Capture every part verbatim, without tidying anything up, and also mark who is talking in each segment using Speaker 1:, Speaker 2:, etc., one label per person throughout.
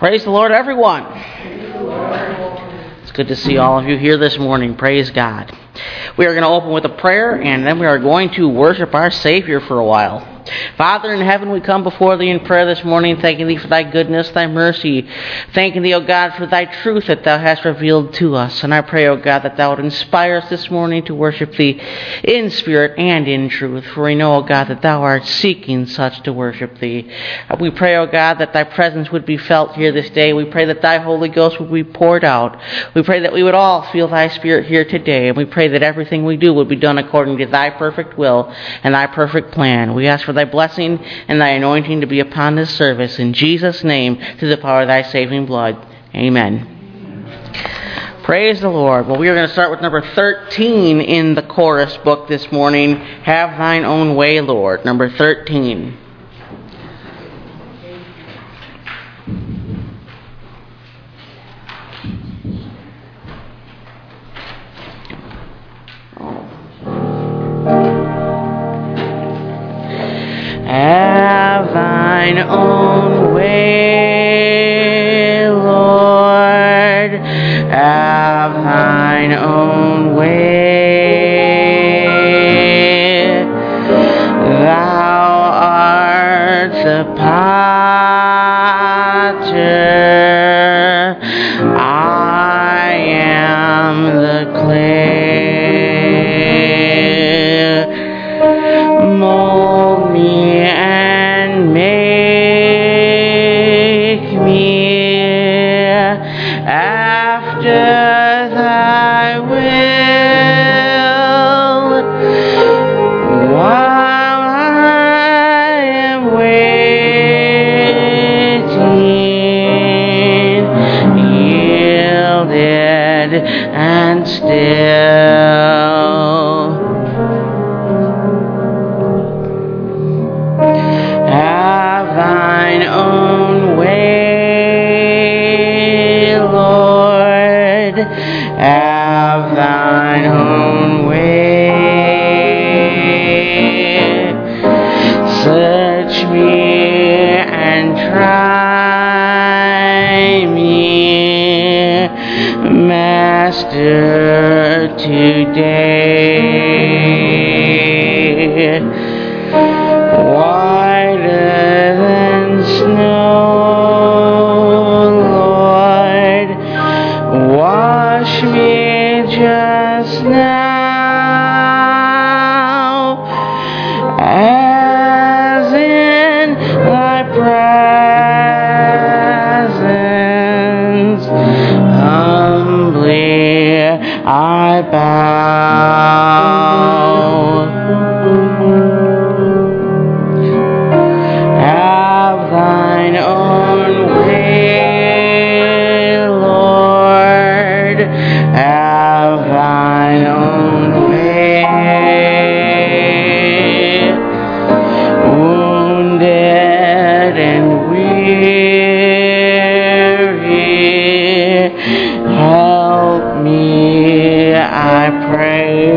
Speaker 1: Praise the Lord, everyone. It's good to see all of you here this morning. Praise God. We are going to open with a prayer, and then we are going to worship our Savior for a while. Father in heaven, we come before Thee in prayer this morning, thanking Thee for Thy goodness, Thy mercy, thanking Thee, O God, for Thy truth that Thou hast revealed to us. And I pray, O God, that Thou would inspire us this morning to worship Thee in spirit and in truth. For we know, O God, that Thou art seeking such to worship Thee. We pray, O God, that Thy presence would be felt here this day. We pray that Thy Holy Ghost would be poured out. We pray that we would all feel Thy Spirit here today. And we pray that everything we do would be done according to Thy perfect will and Thy perfect plan. We ask for Thy blessing and Thy anointing to be upon this service. In Jesus' name, through the power of Thy saving blood. Amen. Praise the Lord. Well, we are going to start with number thirteen in the chorus book this morning. Have Thine Own Way, Lord. Number thirteen. Have Thine own way, Lord. Have Thine own way. Thou art the potter, I am the clay. Mold me and make me after Thy will. While I am waiting, yielded and still. Have Thine own way, Lord. Have Thine own way. Search me and try me, Master, today. Whiter than snow, Lord, wash me just now, as in Thy presence humbly I bow. Have Thine own way, Lord. Have Thine own way. Wounded and weary, help me, I pray.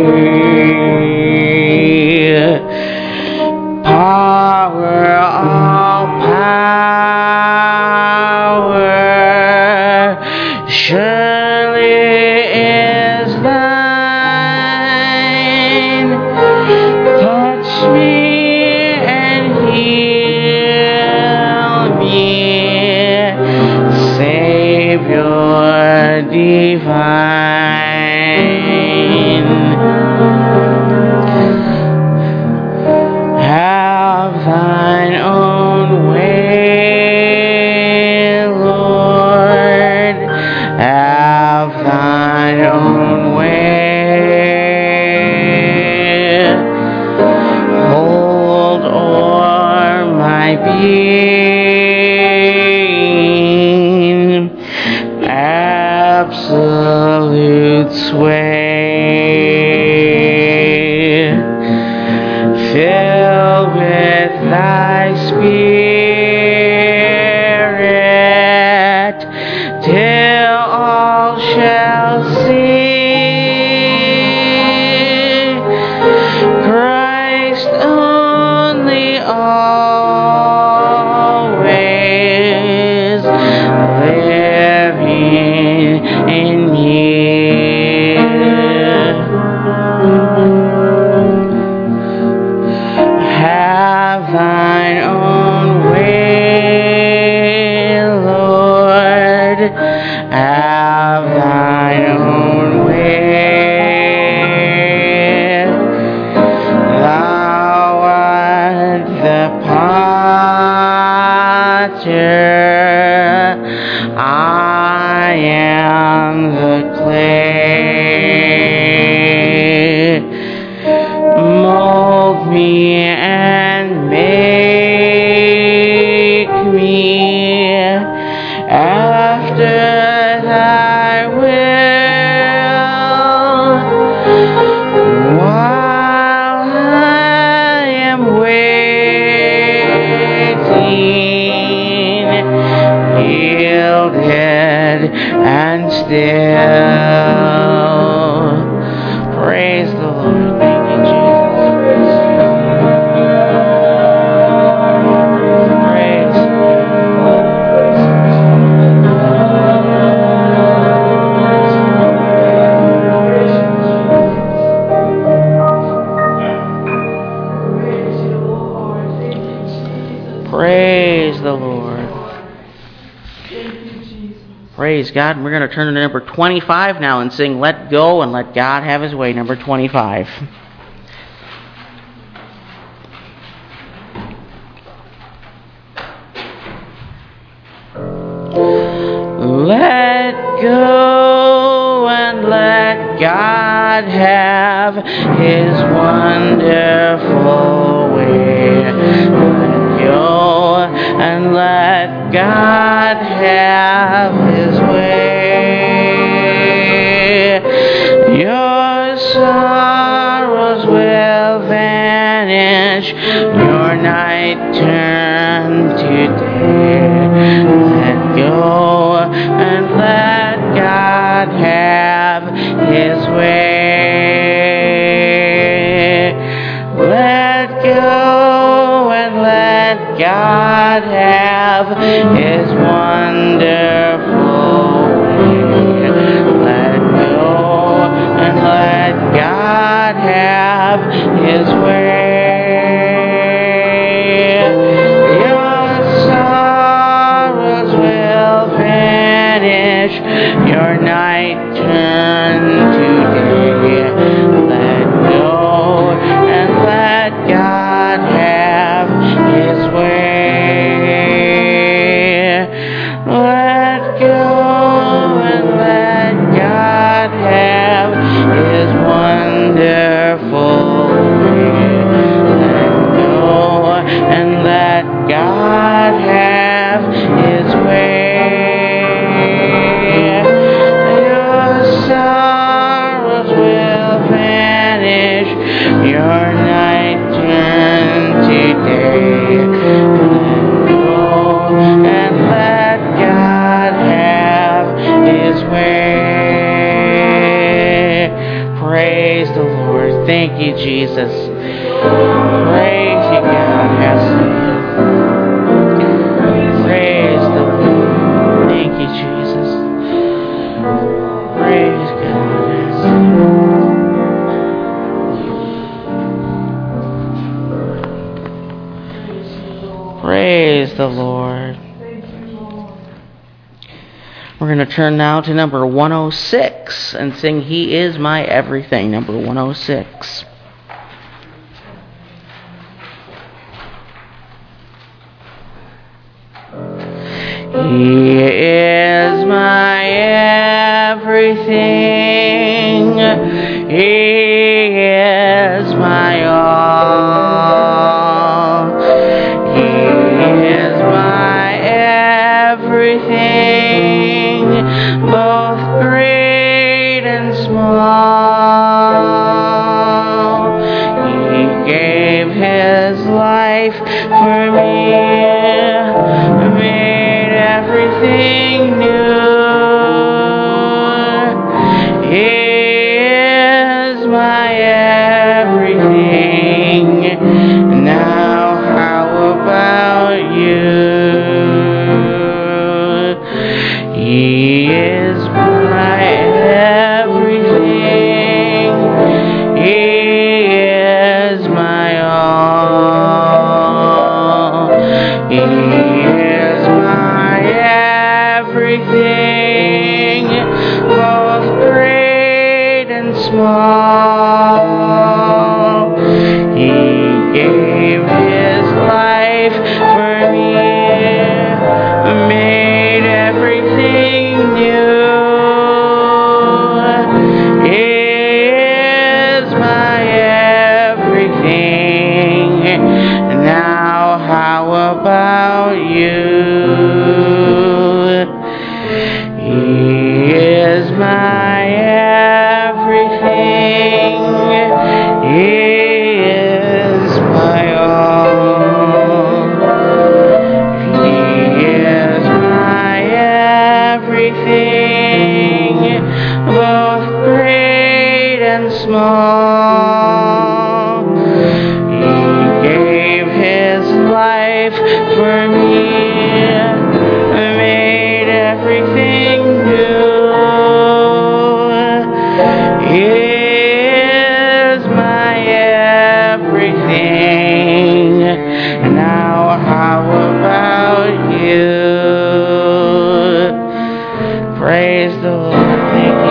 Speaker 1: Power, all power, surely is Thine. Touch me and heal me, Savior divine. Have Thine own way, Lord. Have Thine own way. Hold o'er my being, absolute sway. Fill with Thy Spirit, till all shall see Christ only always. Lord, have thine own way. Thou art the potter, I am the clay. Mold me and make me after thy will. While I am waiting, yielded and still. Praise the Lord. Thank you, Jesus. Praise. Praise the Lord. Praise God. And we're going to turn to number twenty-five now and sing Let Go and Let God Have His Way, number twenty-five. Let go and let God have His wonderful way. Let go and let God have His way. Your sorrows will vanish, your night turn to day. Let go and let God have His way. Let go and let God have His wonderful way. Let go and let God have His way. Your sorrows will vanish, your night turn to day. Let go and let God have His way. Let go and let God have His wonderful way. Let go and let God have His way. Your sorrows will vanish, your night turn to day. Let go and let God have His way. Praise the Lord. Thank you, Jesus. Praise you, God. Praise the Lord. Thank you, Jesus. Praise God. Praise the Lord. We're going to turn now to number one oh six and sing He Is My Everything, number one oh six. He is my everything. He is my all. He is my everything, both great and small. He gave His life for me, made everything new. He is my everything. Now how about you? He is my everything. He is my all. He is my everything. both great and small. He gave his life for me, made everything new. He is my everything. Now how about you? He is my everything. He is my all. He is my everything, both great and small. He gave his life for me, made everything new. He is my everything. Now how about you? Praise the Lord. Thank you,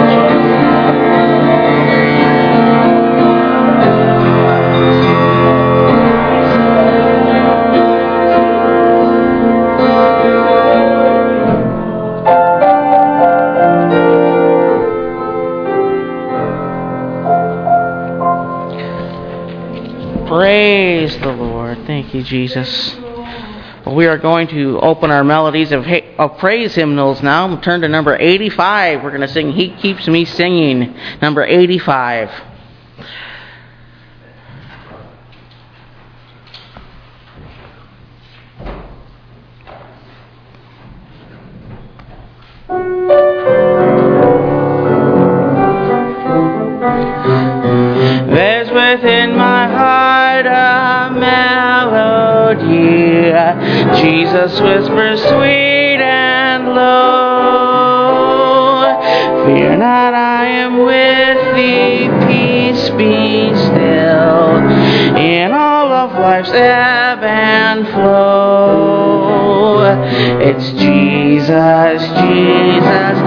Speaker 1: Praise the Lord. Thank you, Jesus. Well, we are going to open our melodies of, of praise hymnals now. We'll turn to number eighty-five. We're going to sing He Keeps Me Singing, number eighty-five. There's within my heart a melody, Jesus whispers sweet and low. Fear not, I am with thee, peace be still, in all of life's ebb and flow. It's Jesus, Jesus,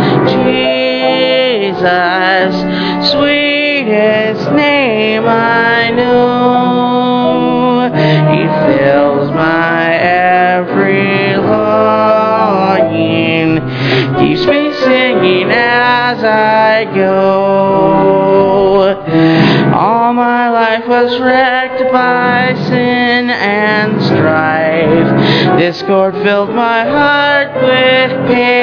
Speaker 1: Jesus, sweetest name I know. He fills my every longing, keeps me singing as I go. All my life was wrecked by sin and strife. Discord filled my heart with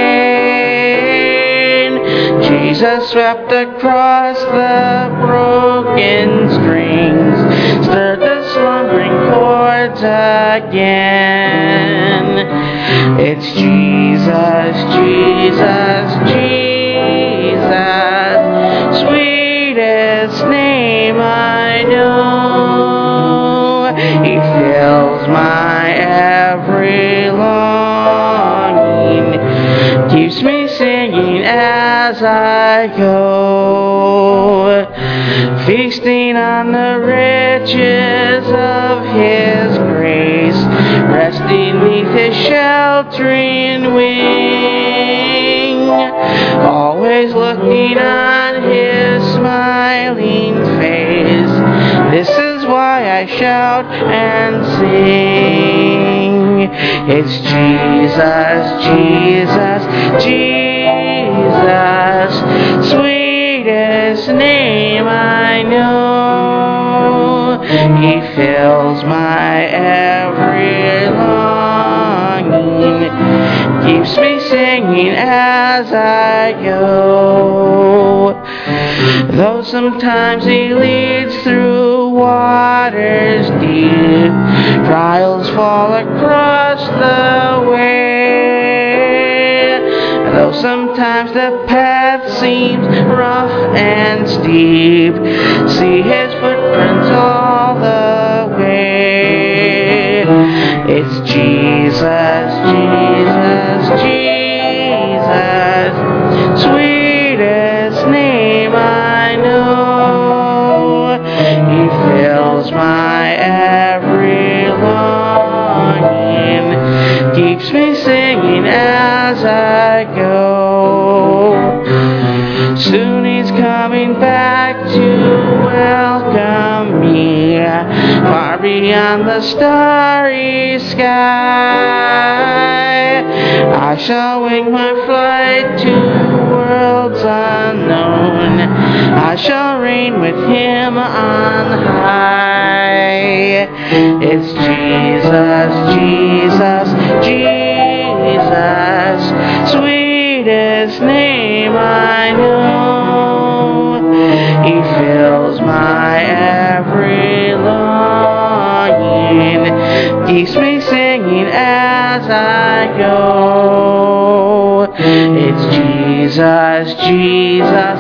Speaker 1: pain. Jesus swept across the broken strings, stirred the slumbering chords again. It's Jesus, Jesus, Jesus, sweetest name I know. He fills my every longing, keeps me singing as I go, feasting on the riches of His grace, resting neath His sheltering wing, always looking on His smiling face. This is why I shout and sing. It's Jesus, Jesus, Jesus, sweetest name I know. He fills my every longing, keeps me singing as I go. Though sometimes He leads through waters deep, trials fall across the way. Though sometimes the path seems rough and steep, see His footprints all the way. It's Jesus, Jesus, Jesus, sweetest name I know. He fills my every longing, keeps me singing as I go. Soon he's coming back to welcome me, far beyond the starry sky. I shall wing my flight to worlds unknown. I shall reign with him on high. It's Jesus, Jesus, Jesus, sweetest name I know. He fills my every longing, keeps me singing as I go. It's Jesus, Jesus,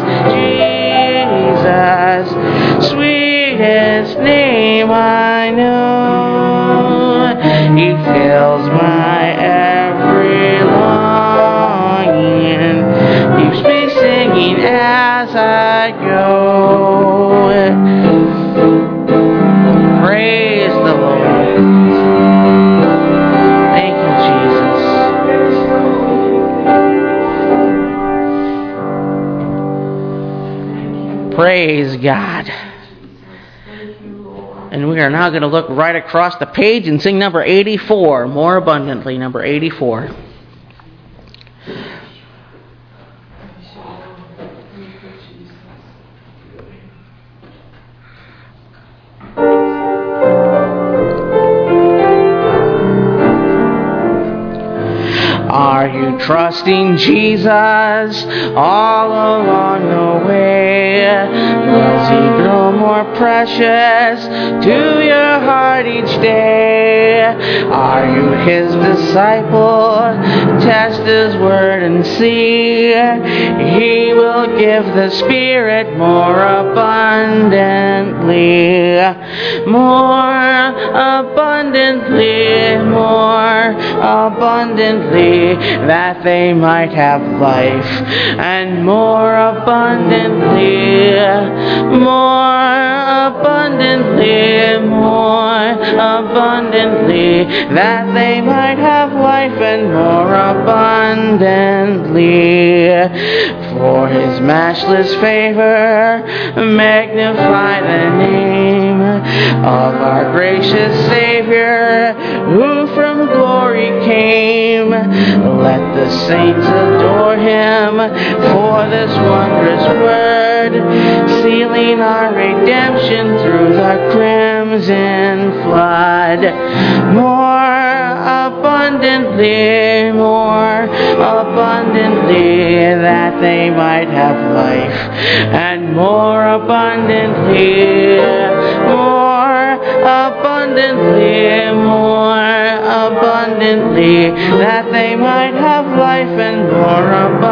Speaker 1: Jesus, sweetest name I know. He fills my every longing, keeps me singing as I go. Praise the Lord. Thank you, Jesus. Praise God. And we are now going to look right across the page and sing number eighty-four, More Abundantly, number eighty-four. Are you trusting Jesus all along the way? Does he grow more precious to your heart each day? Are you his disciple? Test his word and see. He will give the Spirit more abundantly. More abundantly, more abundantly, that they might have life, and more abundantly, more abundantly, more abundantly, that they might have life and more abundantly. For his matchless favor, magnify the name of our gracious Savior, who from glory came. Let the saints adore him for this wondrous word, sealing our redemption through the crimson flood. More abundantly, more abundantly, that they might have life, and more abundantly, more abundantly, more abundantly, that they might have life and more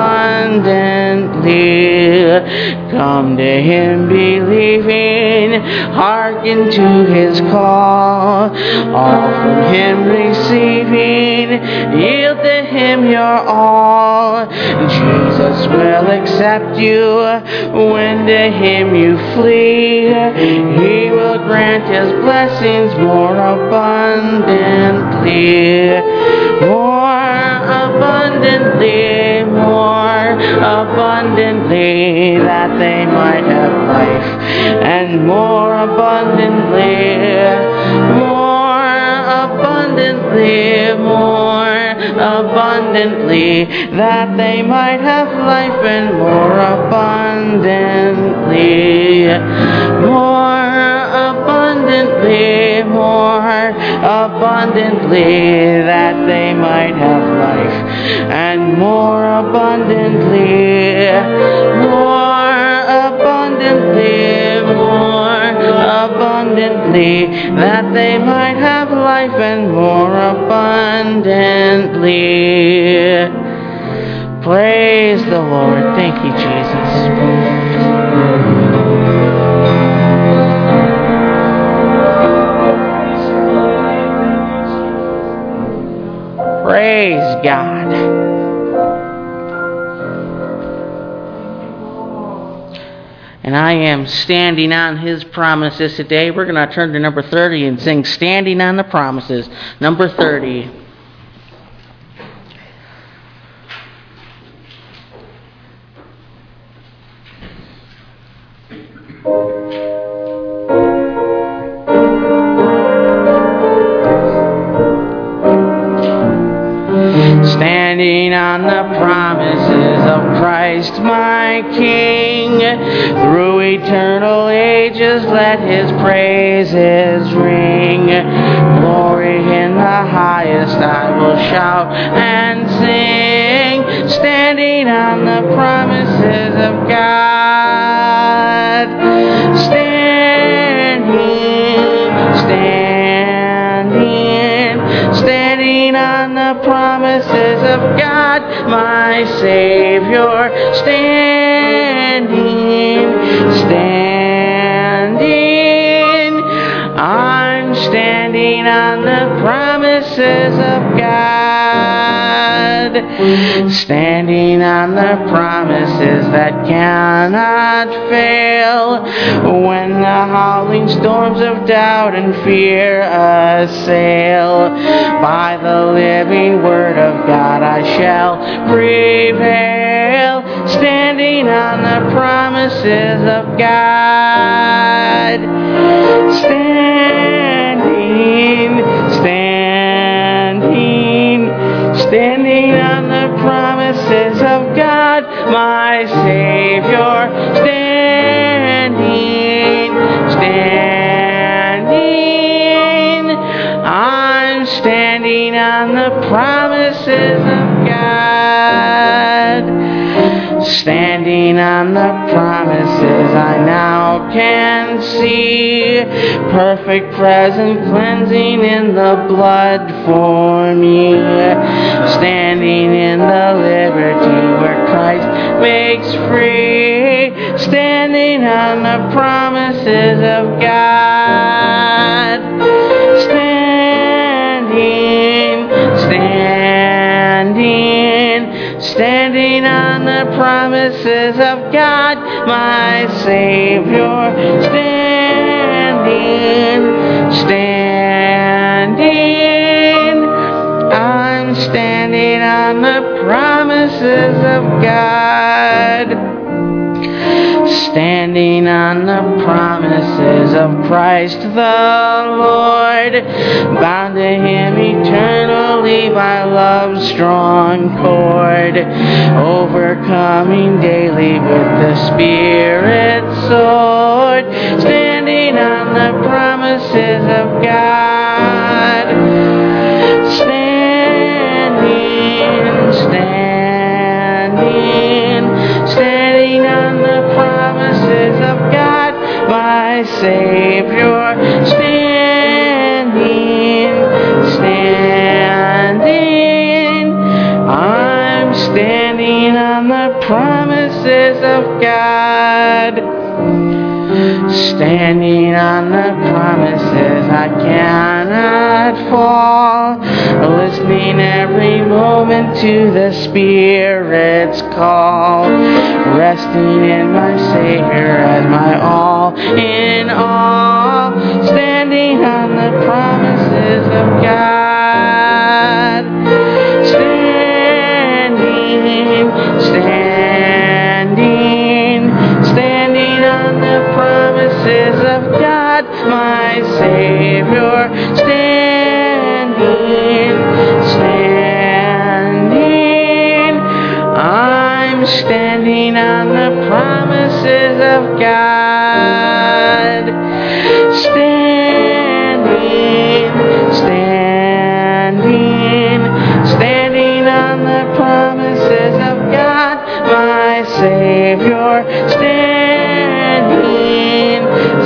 Speaker 1: abundantly. Come to him believing, hearken to his call, all from him receiving, yield to him your all. Jesus will accept you when to him you flee. He will grant his blessings more abundantly, more abundantly, more abundantly, that they might have life, and more abundantly, more abundantly, more abundantly, that they might have life and more abundantly, more abundantly, more abundantly, that they might have life, and more abundantly, more abundantly, more abundantly, that they might have life and more abundantly. Praise the Lord. Thank you, Jesus. Praise God. And I am standing on his promises today. We're going to turn to number thirty and sing Standing on the Promises. Number thirty. Christ my King. Through eternal ages let his praises ring. Glory in the highest I will shout and sing, standing on the promises of God. Standing, standing, standing on the promises of God, my Savior. Standing, standing, I'm standing on the promises of God, standing on the promises that cannot fail. When the howling storms of doubt and fear assail, by the living word of God I shall prevail, standing on the promises of God. Standing, standing, standing on the promises of God, my Savior. Standing, standing, I'm standing on the promises of God. Standing on the promises I now can see, perfect present cleansing in the blood for me, standing in the liberty where Christ makes free, standing on the promises of God. Standing, standing, standing on the promises of God, my Savior. Standing, standing, I'm standing on the promises of God. Standing on the promises of Christ the Lord, bound to him eternally by love's strong cord, overcoming daily with the Spirit's sword, standing on the promises of God. Standing, standing, standing on the promises of God, my Savior. Standing, standing, I'm standing on the promises of God. Standing on the promises I cannot fall, listening every moment to the Spirit's call, resting in my Savior as my all in all, standing on the promises of God. Standing, standing, standing on the promises of God, my Savior. Standing, standing, I'm standing on the promises of God. Standing, standing, standing on the promises of God, my Savior. Standing,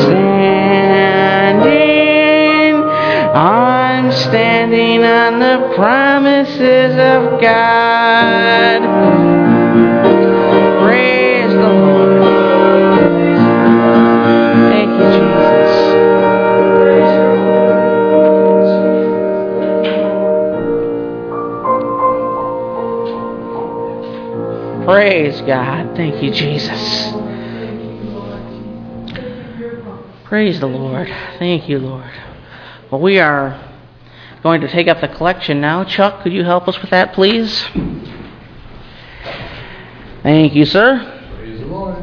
Speaker 1: standing, I'm standing on the promises of God. Praise the Lord. Thank you, Jesus. Praise God. Thank you, Jesus. Praise the Lord. Thank you, Lord. Well, we are going to take up the collection now. Chuck, could you help us with that, please? Thank you, sir.
Speaker 2: Praise the Lord.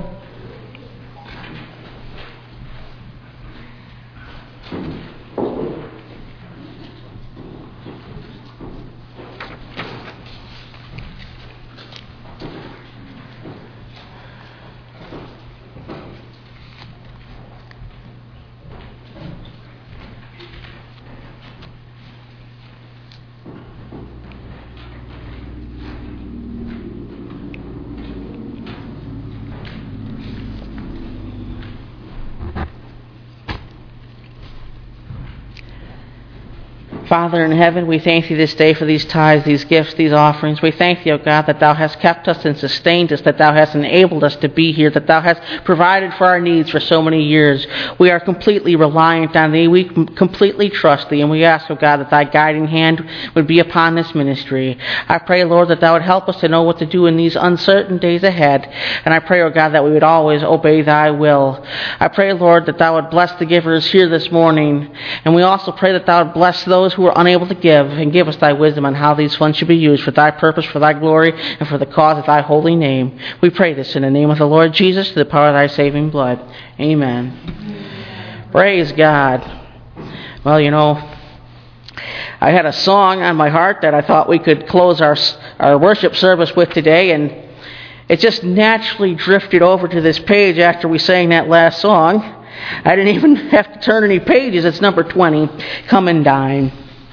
Speaker 1: Father in heaven, we thank Thee this day for these tithes, these gifts, these offerings. We thank Thee, O God, that Thou hast kept us and sustained us, that Thou hast enabled us to be here, that Thou hast provided for our needs for so many years. We are completely reliant on Thee. We completely trust Thee, and we ask, O God, that Thy guiding hand would be upon this ministry. I pray, Lord, that Thou would help us to know what to do in these uncertain days ahead. And I pray, O God, that we would always obey Thy will. I pray, Lord, that Thou would bless the givers here this morning. And we also pray that Thou would bless those who are unable to give, and give us Thy wisdom on how these funds should be used for Thy purpose, for Thy glory, and for the cause of Thy holy name. We pray this in the name of the Lord Jesus, to the power of Thy saving blood. Amen. Amen. Praise God. Well, you know, I had a song on my heart that I thought we could close our our worship service with today, and it just naturally drifted over to this page after we sang that last song. I didn't even have to turn any pages. It's number twenty, Come and Dine.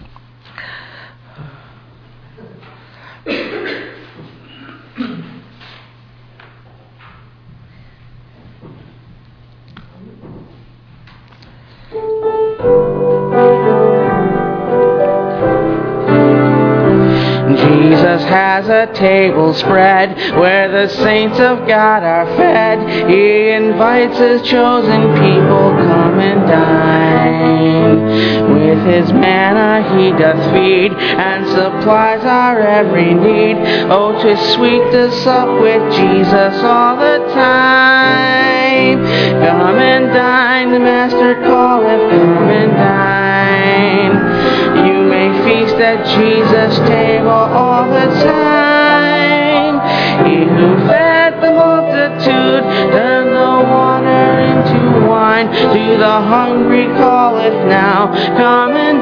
Speaker 1: Jesus has a table spread where the saints of God are fed. He invites His chosen people, come and dine. With His manna He doth feed and supplies our every need. Oh, 'tis sweet to sup with Jesus all the time. Come and dine, the Master calleth, come and dine. You may feast at Jesus' table all the time. He who fed the multitude turned the water into wine. To the hungry calleth now, come and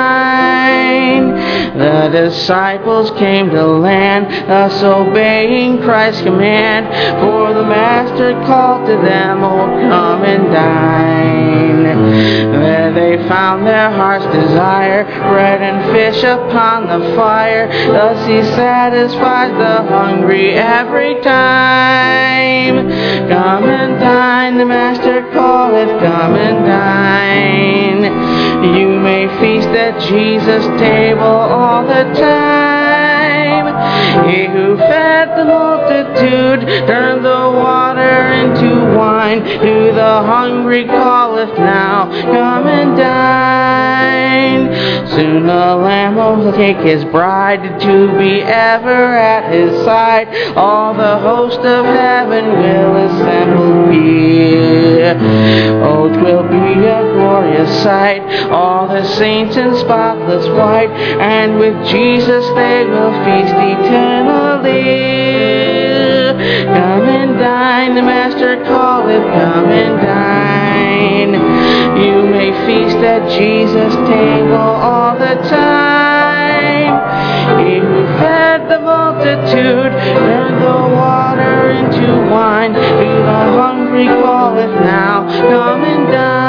Speaker 1: dine. The disciples came to land, thus obeying Christ's command. For the Master called to them, oh, come and dine. There they found their heart's desire, bread and fish upon the fire. Thus He satisfies the hungry every time. Come and dine, the Master calleth, come and dine. You may feast at Jesus' table all the time. He who fed the multitude turned the water into wine. To the hungry calleth now, come and dine. Soon the Lamb will take His bride to be ever at His side. All the host of heaven will assemble here. Oh, 'twill be a glorious sight, all the saints in spotless white, and with Jesus they will feast eternally. Come and dine, the Master calleth, come and dine. You may feast at Jesus' table all the time. He who fed the multitude turned the water into wine. To the hungry calleth now, come and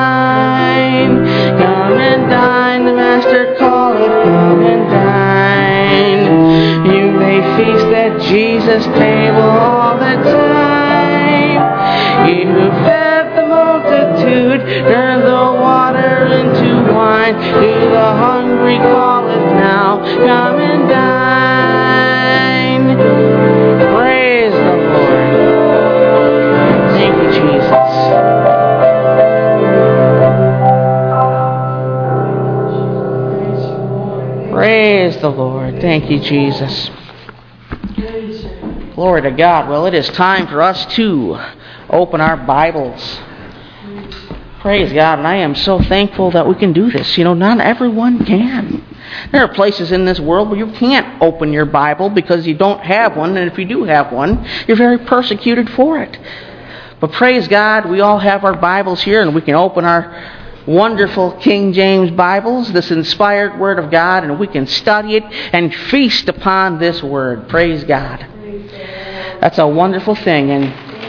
Speaker 1: dine. Come and dine, the Master calleth, come and dine. You may feast at Jesus' table all the time. He who fed the multitude turned the water into wine. To the hungry calleth now, come and dine. Praise the Lord. Thank you, Jesus. Praise the Lord. Thank you, Jesus. Glory to God. Well, it is time for us to open our Bibles. Praise God. And I am so thankful that we can do this. You know, not everyone can. There are places in this world where you can't open your Bible because you don't have one. And if you do have one, you're very persecuted for it. But praise God, we all have our Bibles here, and we can open our wonderful King James Bibles, this inspired Word of God, and we can study it and feast upon this Word. Praise God. That's a wonderful thing. And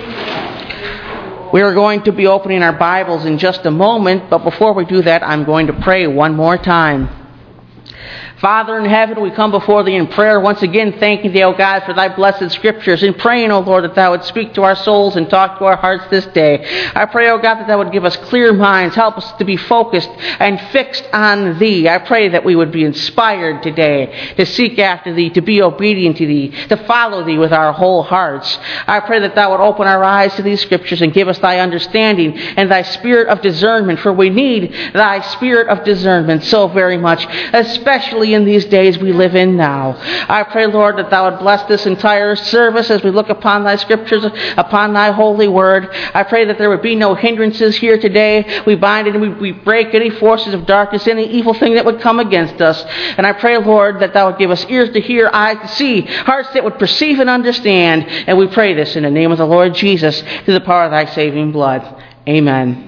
Speaker 1: we are going to be opening our Bibles in just a moment, but before we do that, I'm going to pray one more time. Father in heaven, we come before Thee in prayer once again, thanking Thee, O God, for Thy blessed Scriptures, and praying, O Lord, that Thou would speak to our souls and talk to our hearts this day. I pray, O God, that Thou would give us clear minds, help us to be focused and fixed on Thee. I pray that we would be inspired today to seek after Thee, to be obedient to Thee, to follow Thee with our whole hearts. I pray that Thou would open our eyes to these Scriptures and give us Thy understanding and Thy spirit of discernment, for we need Thy spirit of discernment so very much, especially in these days we live in now. I pray, Lord, that Thou would bless this entire service as we look upon Thy Scriptures, upon Thy holy word. I pray that there would be no hindrances here today. We bind it and we, we break any forces of darkness, any evil thing that would come against us. And I pray, Lord, that Thou would give us ears to hear, eyes to see, hearts that would perceive and understand. And we pray this in the name of the Lord Jesus, through the power of Thy saving blood. Amen.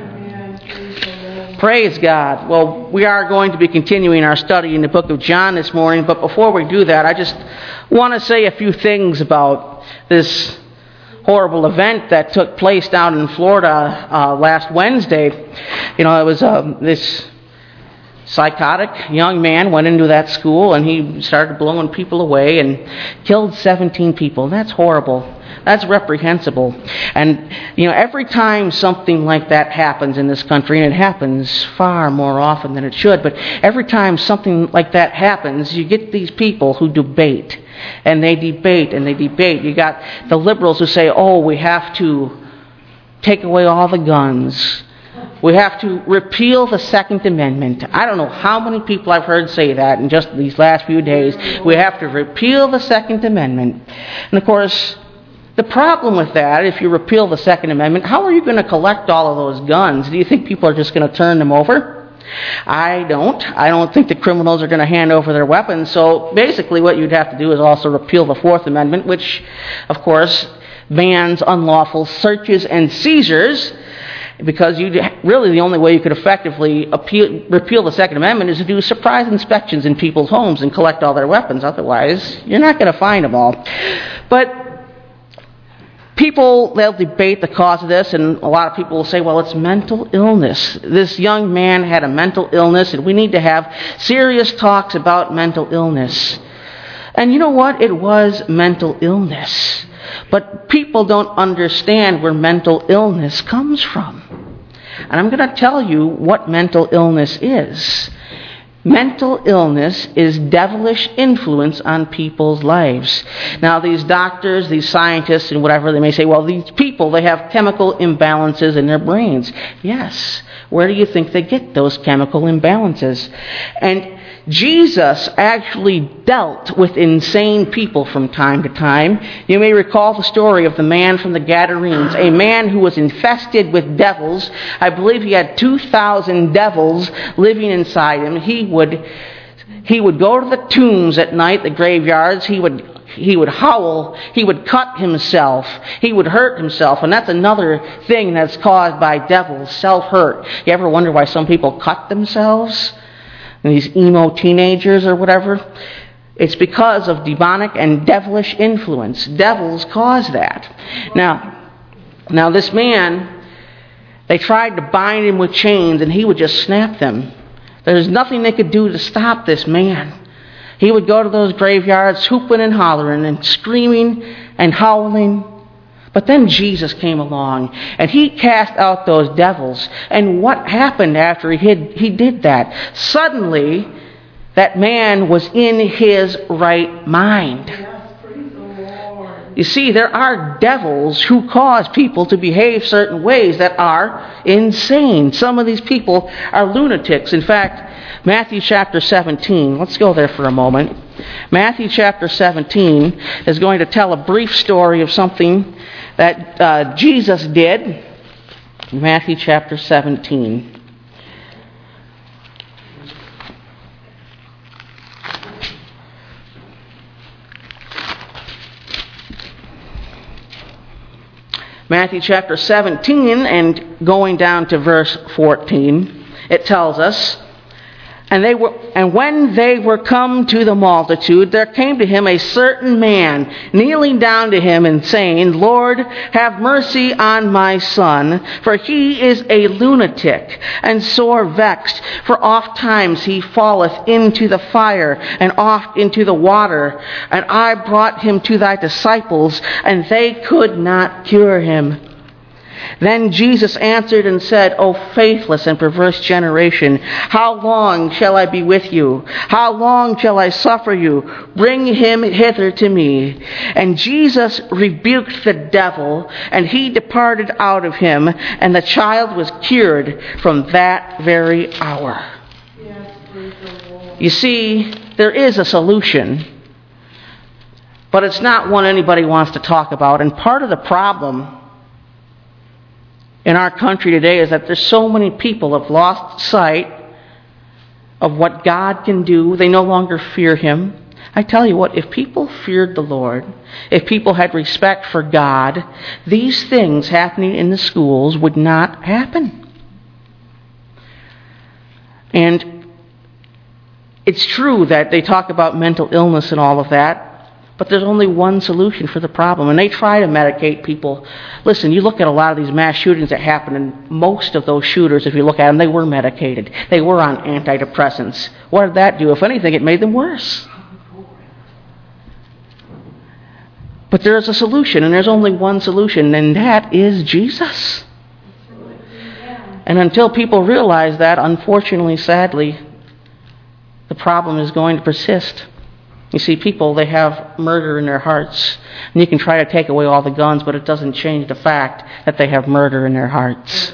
Speaker 1: Praise God. Well, we are going to be continuing our study in the book of John this morning, but before we do that, I just want to say a few things about this horrible event that took place down in Florida uh, last Wednesday. You know, it was uh, this psychotic young man went into that school and he started blowing people away and killed seventeen people. That's horrible. That's reprehensible. And, you know, every time something like that happens in this country, and it happens far more often than it should, but every time something like that happens, you get these people who debate. And they debate and they debate. You got the liberals who say, oh, we have to take away all the guns. We have to repeal the Second Amendment. I don't know how many people I've heard say that in just these last few days. We have to repeal the Second Amendment. And, of course, the problem with that, if you repeal the Second Amendment, how are you going to collect all of those guns? Do you think people are just going to turn them over? I don't. I don't think the criminals are going to hand over their weapons. So basically what you'd have to do is also repeal the Fourth Amendment, which, of course, bans unlawful searches and seizures, because you really the only way you could effectively appeal, repeal the Second Amendment is to do surprise inspections in people's homes and collect all their weapons. Otherwise, you're not going to find them all. But people, they'll debate the cause of this, and a lot of people will say, well, it's mental illness. This young man had a mental illness, and we need to have serious talks about mental illness. And you know what? It was mental illness. But people don't understand where mental illness comes from. And I'm going to tell you what mental illness is. Mental illness is devilish influence on people's lives. Now, these doctors, these scientists, and whatever, they may say, well, these people, they have chemical imbalances in their brains. Yes. Where do you think they get those chemical imbalances? And Jesus actually dealt with insane people from time to time. You may recall the story of the man from the Gadarenes, a man who was infested with devils. I believe he had two thousand devils living inside him. He would, he would go to the tombs at night, the graveyards. He would He would howl. He would cut himself. He would hurt himself. And that's another thing that's caused by devils, self-hurt. You ever wonder why some people cut themselves? And these emo teenagers or whatever? It's because of demonic and devilish influence. Devils cause that. Now, now this man, they tried to bind him with chains and he would just snap them. There's nothing they could do to stop this man. He would go to those graveyards hooping and hollering and screaming and howling. But then Jesus came along and he cast out those devils. And what happened after he, had, he did that? Suddenly, that man was in his right mind. You see, there are devils who cause people to behave certain ways that are insane. Some of these people are lunatics. In fact, Matthew chapter seventeen, let's go there for a moment. Matthew chapter seventeen is going to tell a brief story of something that uh, Jesus did. Matthew chapter seventeen. Matthew chapter seventeen and going down to verse fourteen, it tells us, And they were, and when they were come to the multitude, there came to him a certain man, kneeling down to him and saying, Lord, have mercy on my son, for he is a lunatic, and sore vexed, for oft times he falleth into the fire, and oft into the water. And I brought him to thy disciples, and they could not cure him. Then Jesus answered and said, O faithless and perverse generation, how long shall I be with you? How long shall I suffer you? Bring him hither to me. And Jesus rebuked the devil, and he departed out of him, and the child was cured from that very hour. You see, there is a solution, but it's not one anybody wants to talk about. And part of the problem in our country today is that there's so many people have lost sight of what God can do. They no longer fear him. I tell you what, if people feared the Lord, if people had respect for God, these things happening in the schools would not happen. And it's true that they talk about mental illness and all of that, but there's only one solution for the problem. And they try to medicate people. Listen, you look at a lot of these mass shootings that happen, and most of those shooters, if you look at them, they were medicated. They were on antidepressants. What did that do? If anything, it made them worse. But there's a solution, and there's only one solution, and that is Jesus. And until people realize that, unfortunately, sadly, the problem is going to persist. You see, people, they have murder in their hearts. And you can try to take away all the guns, but it doesn't change the fact that they have murder in their hearts.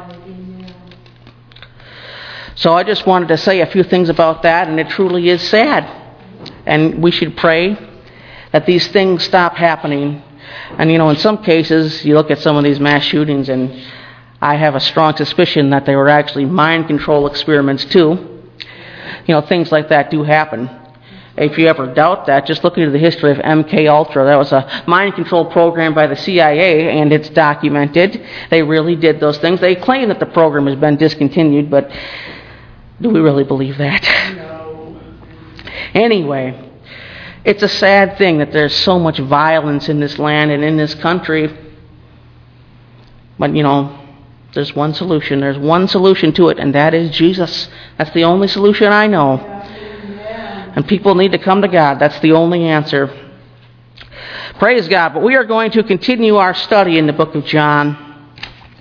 Speaker 1: So I just wanted to say a few things about that, and it truly is sad. And we should pray that these things stop happening. And, you know, in some cases, you look at some of these mass shootings, and I have a strong suspicion that they were actually mind control experiments, too. You know, things like that do happen. If you ever doubt that, just look into the history of M K Ultra. That was a mind control program by the C I A, and it's documented. They really did those things. They claim that the program has been discontinued, but do we really believe that? No. Anyway, it's a sad thing that there's so much violence in this land and in this country. But, you know, there's one solution. There's one solution to it, and that is Jesus. That's the only solution I know. And people need to come to God. That's the only answer. Praise God. But we are going to continue our study in the book of John.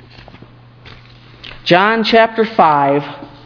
Speaker 1: John chapter five.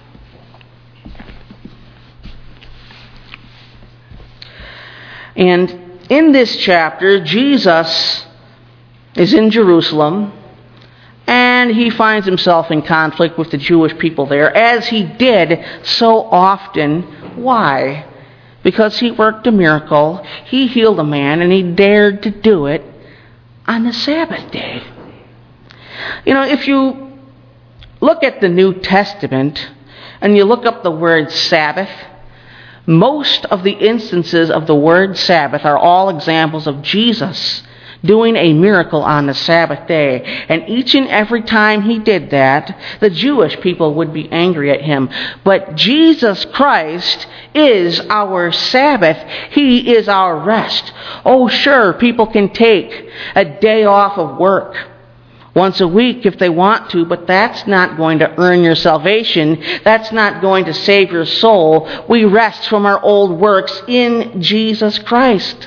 Speaker 1: And in this chapter, Jesus is in Jerusalem, and he finds himself in conflict with the Jewish people there, as he did so often. Why? Because he worked a miracle, he healed a man, and he dared to do it on the Sabbath day. You know, if you look at the New Testament and you look up the word Sabbath, most of the instances of the word Sabbath are all examples of Jesus doing a miracle on the Sabbath day. And each and every time he did that, the Jewish people would be angry at him. But Jesus Christ is our Sabbath. He is our rest. Oh, sure, people can take a day off of work once a week if they want to, but that's not going to earn your salvation. That's not going to save your soul. We rest from our old works in Jesus Christ.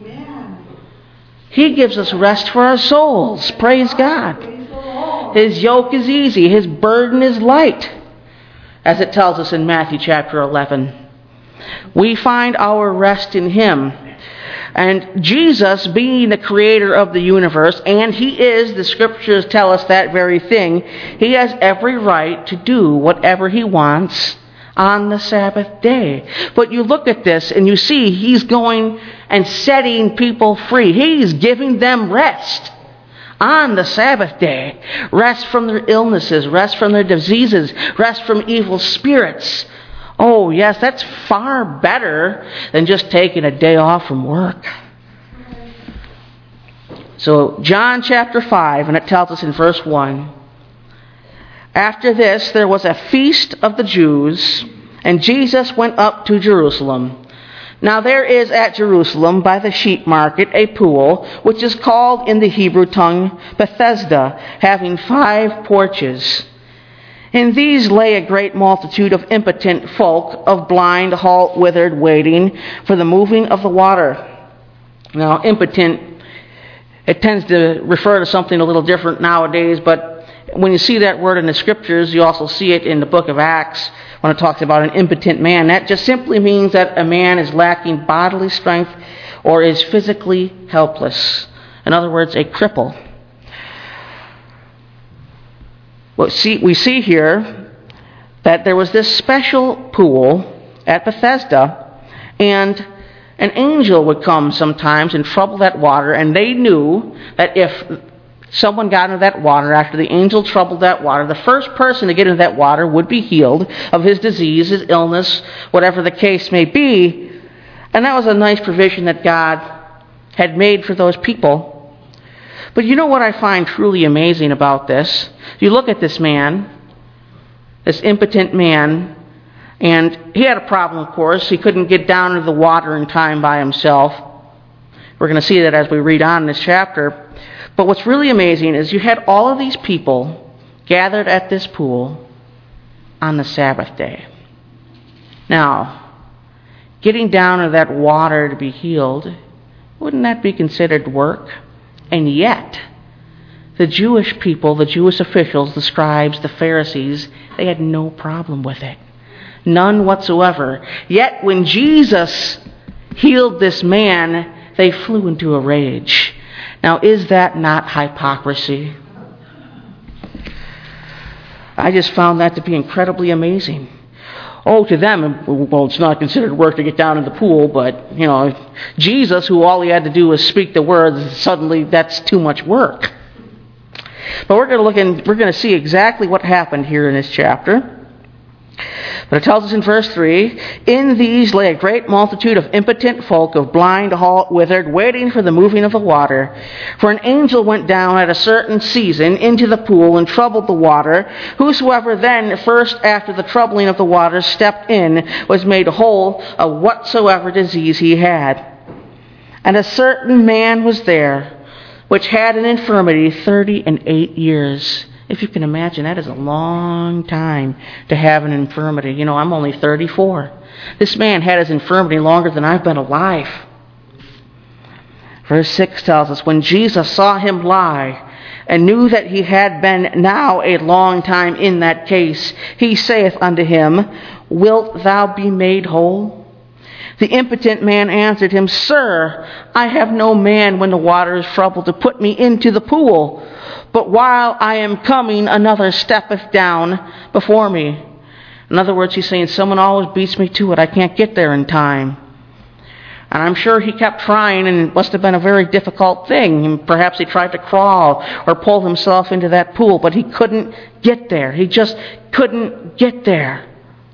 Speaker 1: He gives us rest for our souls. Praise God. His yoke is easy. His burden is light, as it tells us in Matthew chapter eleven. We find our rest in him. And Jesus, being the creator of the universe, and he is, the scriptures tell us that very thing, he has every right to do whatever he wants on the Sabbath day. But you look at this and you see he's going and setting people free. He's giving them rest on the Sabbath day. Rest from their illnesses, rest from their diseases, rest from evil spirits. Oh yes, that's far better than just taking a day off from work. So John chapter five, and it tells us in verse one, after this there was a feast of the Jews, And Jesus went up to Jerusalem. Now there is at Jerusalem by the sheep market a pool, which is called in the Hebrew tongue Bethesda, having five porches. In these lay a great multitude of impotent folk, of blind, halt, withered, waiting for the moving of the water. Now, impotent, it tends to refer to something a little different nowadays, but when you see that word in the Scriptures, you also see it in the book of Acts when it talks about an impotent man. That just simply means that a man is lacking bodily strength or is physically helpless. In other words, a cripple. Well, see, we see here that there was this special pool at Bethesda, and an angel would come sometimes and trouble that water, and they knew that if someone got into that water after the angel troubled that water, the first person to get into that water would be healed of his disease, his illness, whatever the case may be. And that was a nice provision that God had made for those people. But you know what I find truly amazing about this? You look at this man, this impotent man, and he had a problem, of course. He couldn't get down into the water in time by himself. We're going to see that as we read on in this chapter. But what's really amazing is you had all of these people gathered at this pool on the Sabbath day. Now, getting down into that water to be healed, wouldn't that be considered work? And yet, the Jewish people, the Jewish officials, the scribes, the Pharisees, they had no problem with it. None whatsoever. Yet when Jesus healed this man, they flew into a rage. Now, is that not hypocrisy? I just found that to be incredibly amazing. Oh, to them, well, it's not considered work to get down in the pool, but, you know, Jesus, who all he had to do was speak the words, suddenly that's too much work. But we're going to look in, we're going to see exactly what happened here in this chapter. But it tells us in verse three, in these lay a great multitude of impotent folk, of blind, halt, withered, waiting for the moving of the water. For an angel went down at a certain season into the pool and troubled the water. Whosoever then first after the troubling of the water stepped in was made whole of whatsoever disease he had. And a certain man was there, which had an infirmity thirty and eight years. If you can imagine, that is a long time to have an infirmity. You know, I'm only thirty-four. This man had his infirmity longer than I've been alive. Verse six tells us, when Jesus saw him lie, and knew that he had been now a long time in that case, he saith unto him, wilt thou be made whole? The impotent man answered him, Sir, I have no man when the water is troubled to put me into the pool. But while I am coming, another steppeth down before me. In other words, he's saying, someone always beats me to it. I can't get there in time. And I'm sure he kept trying, and it must have been a very difficult thing. And perhaps he tried to crawl or pull himself into that pool, but he couldn't get there. He just couldn't get there.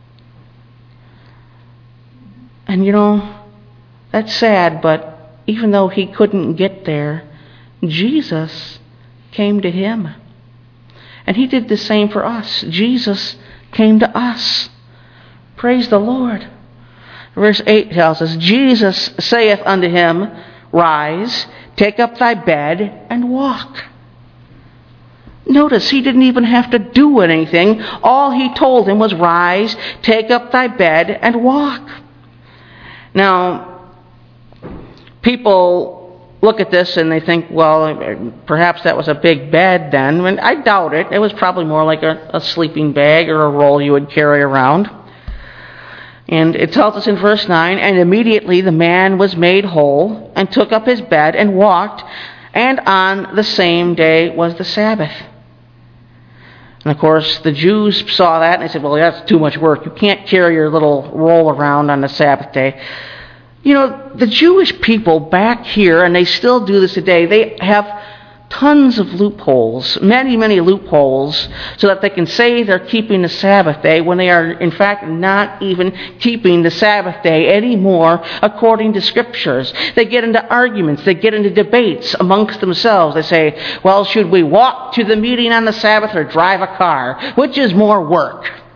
Speaker 1: And you know, that's sad, but even though he couldn't get there, Jesus came to him. And he did the same for us. Jesus came to us. Praise the Lord. Verse eight tells us, Jesus saith unto him, Rise, take up thy bed, and walk. Notice, he didn't even have to do anything. All he told him was, Rise, take up thy bed, and walk. Now, people look at this and they think, well, perhaps that was a big bed then. And I doubt it. It was probably more like a, a sleeping bag or a roll you would carry around. And it tells us in verse nine, and immediately the man was made whole and took up his bed and walked, and on the same day was the Sabbath. And of course, the Jews saw that and they said, well, that's too much work. You can't carry your little roll around on the Sabbath day. You know, the Jewish people back here, and they still do this today, they have tons of loopholes, many, many loopholes, so that they can say they're keeping the Sabbath day when they are, in fact, not even keeping the Sabbath day anymore according to Scriptures. They get into arguments, they get into debates amongst themselves. They say, well, should we walk to the meeting on the Sabbath or drive a car? Which is more work?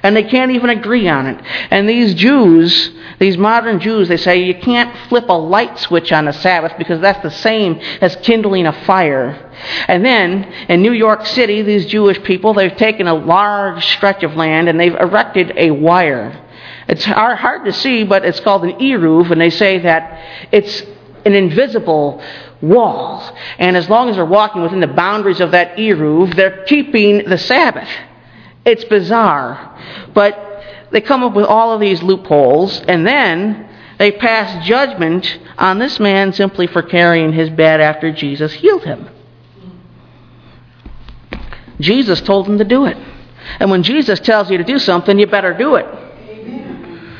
Speaker 1: And they can't even agree on it. And these Jews, these modern Jews, they say you can't flip a light switch on the Sabbath because that's the same as kindling a fire. And then, in New York City, these Jewish people, they've taken a large stretch of land and they've erected a wire. It's hard to see, but it's called an eruv, and they say that it's an invisible wall. And as long as they're walking within the boundaries of that eruv, they're keeping the Sabbath. It's bizarre. But they come up with all of these loopholes, and then they pass judgment on this man simply for carrying his bed after Jesus healed him. Jesus told him to do it. And when Jesus tells you to do something, you better do it. Amen.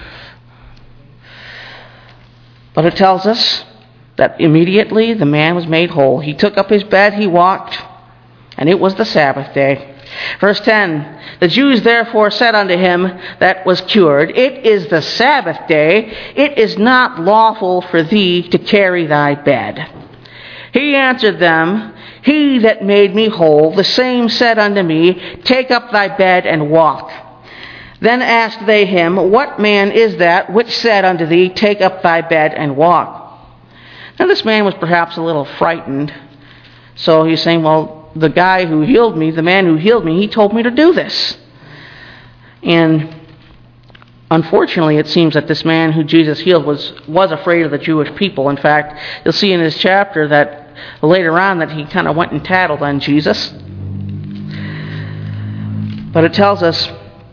Speaker 1: But it tells us that immediately the man was made whole. He took up his bed, he walked, and it was the Sabbath day. Verse ten, the Jews therefore said unto him that was cured, It is the Sabbath day, it is not lawful for thee to carry thy bed. He answered them, He that made me whole, the same said unto me, Take up thy bed and walk. Then asked they him, What man is that which said unto thee, Take up thy bed and walk? Now this man was perhaps a little frightened. So he's saying, well, the guy who healed me, the man who healed me, he told me to do this. And unfortunately, it seems that this man who Jesus healed was, was afraid of the Jewish people. In fact, you'll see in this chapter that later on that he kind of went and tattled on Jesus. But it tells us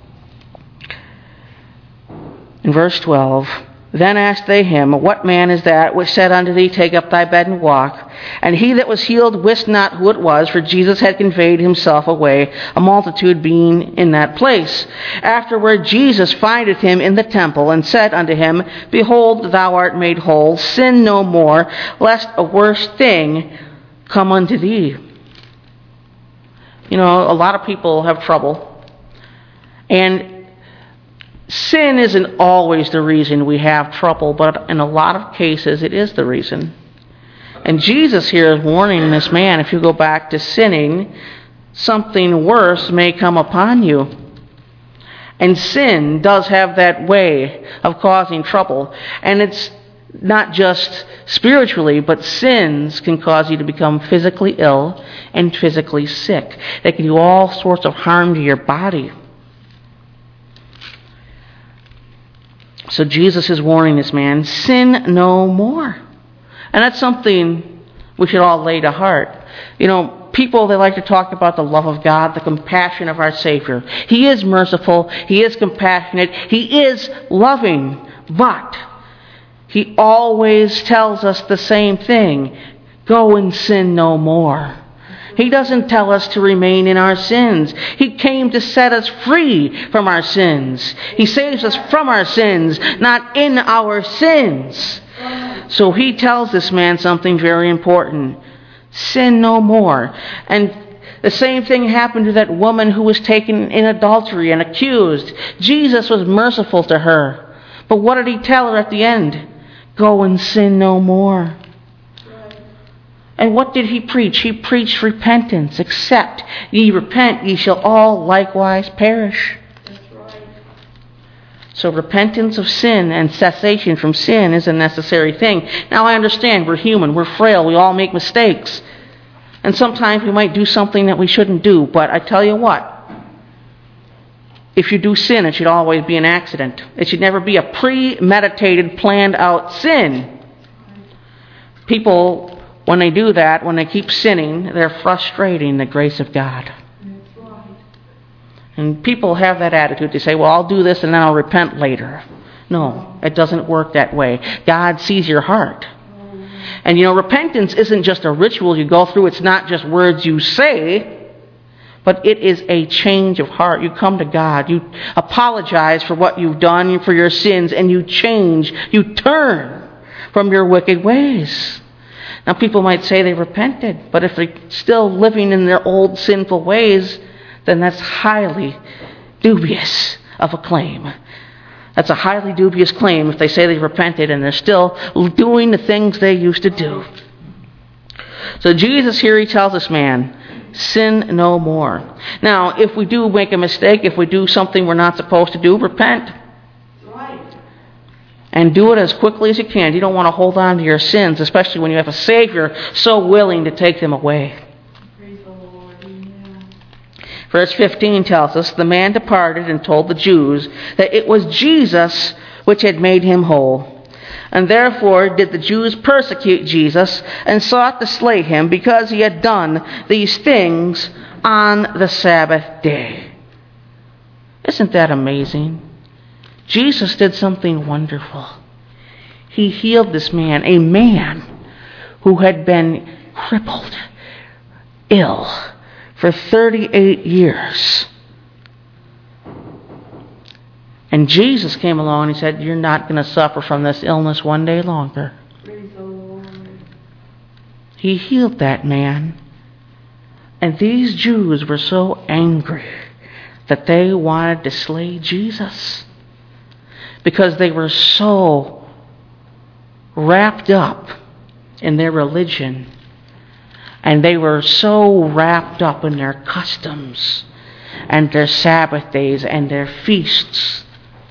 Speaker 1: in verse twelve, Then asked they him, What man is that which said unto thee, Take up thy bed and walk? And he that was healed wist not who it was, for Jesus had conveyed himself away, a multitude being in that place. Afterward Jesus findeth him in the temple, and said unto him, Behold, thou art made whole, sin no more, lest a worse thing come unto thee. You know, a lot of people have trouble. And sin isn't always the reason we have trouble, but in a lot of cases it is the reason. And Jesus here is warning this man, if you go back to sinning, something worse may come upon you. And sin does have that way of causing trouble. And it's not just spiritually, but sins can cause you to become physically ill and physically sick. They can do all sorts of harm to your body. So Jesus is warning this man, sin no more. And that's something we should all lay to heart. You know, people, they like to talk about the love of God, the compassion of our Savior. He is merciful. He is compassionate. He is loving. But He always tells us the same thing. Go and sin no more. He doesn't tell us to remain in our sins. He came to set us free from our sins. He saves us from our sins, not in our sins. So he tells this man something very important. Sin no more. And the same thing happened to that woman who was taken in adultery and accused. Jesus was merciful to her. But what did he tell her at the end? Go and sin no more. And what did he preach? He preached repentance. Except ye repent, ye shall all likewise perish. That's right. So repentance of sin and cessation from sin is a necessary thing. Now I understand we're human, we're frail, we all make mistakes. And sometimes we might do something that we shouldn't do. But I tell you what, if you do sin, it should always be an accident. It should never be a premeditated, planned out sin. People, when they do that, when they keep sinning, they're frustrating the grace of God. That's right. And people have that attitude. They say, well, I'll do this and then I'll repent later. No, it doesn't work that way. God sees your heart. And you know, repentance isn't just a ritual you go through. It's not just words you say, but it is a change of heart. You come to God. You apologize for what you've done, for your sins, and you change. You turn from your wicked ways. Now, people might say they repented, but if they're still living in their old sinful ways, then that's highly dubious of a claim. That's a highly dubious claim if they say they repented and they're still doing the things they used to do. So Jesus here, he tells this man, sin no more. Now, if we do make a mistake, if we do something we're not supposed to do, repent. And do it as quickly as you can. You don't want to hold on to your sins, especially when you have a Savior so willing to take them away.
Speaker 2: Praise the Lord. Amen.
Speaker 1: Verse fifteen tells us, the man departed and told the Jews that it was Jesus which had made him whole. And therefore did the Jews persecute Jesus and sought to slay him because he had done these things on the Sabbath day. Isn't that amazing? Jesus did something wonderful. He healed this man, a man who had been crippled, ill, for thirty-eight years. And Jesus came along and he said, you're not going to suffer from this illness one day longer.
Speaker 2: Praise the Lord.
Speaker 1: He healed that man. And these Jews were so angry that they wanted to slay Jesus, because they were so wrapped up in their religion, and they were so wrapped up in their customs and their Sabbath days and their feasts.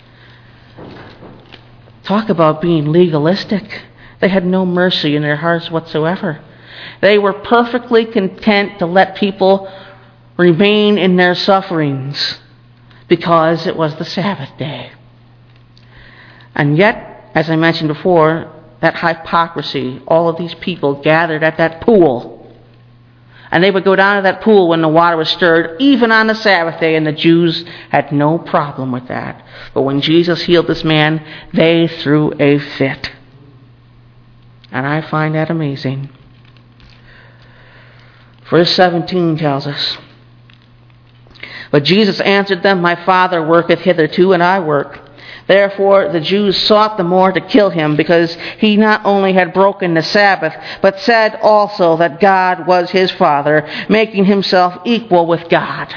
Speaker 1: Talk about being legalistic. They had no mercy in their hearts whatsoever. They were perfectly content to let people remain in their sufferings because it was the Sabbath day. And yet, as I mentioned before, that hypocrisy, all of these people gathered at that pool. And they would go down to that pool when the water was stirred, even on the Sabbath day, and the Jews had no problem with that. But when Jesus healed this man, they threw a fit. And I find that amazing. Verse seventeen tells us, but Jesus answered them, my Father worketh hitherto, and I work. Therefore the Jews sought the more to kill him, because he not only had broken the Sabbath, but said also that God was his Father, making himself equal with God.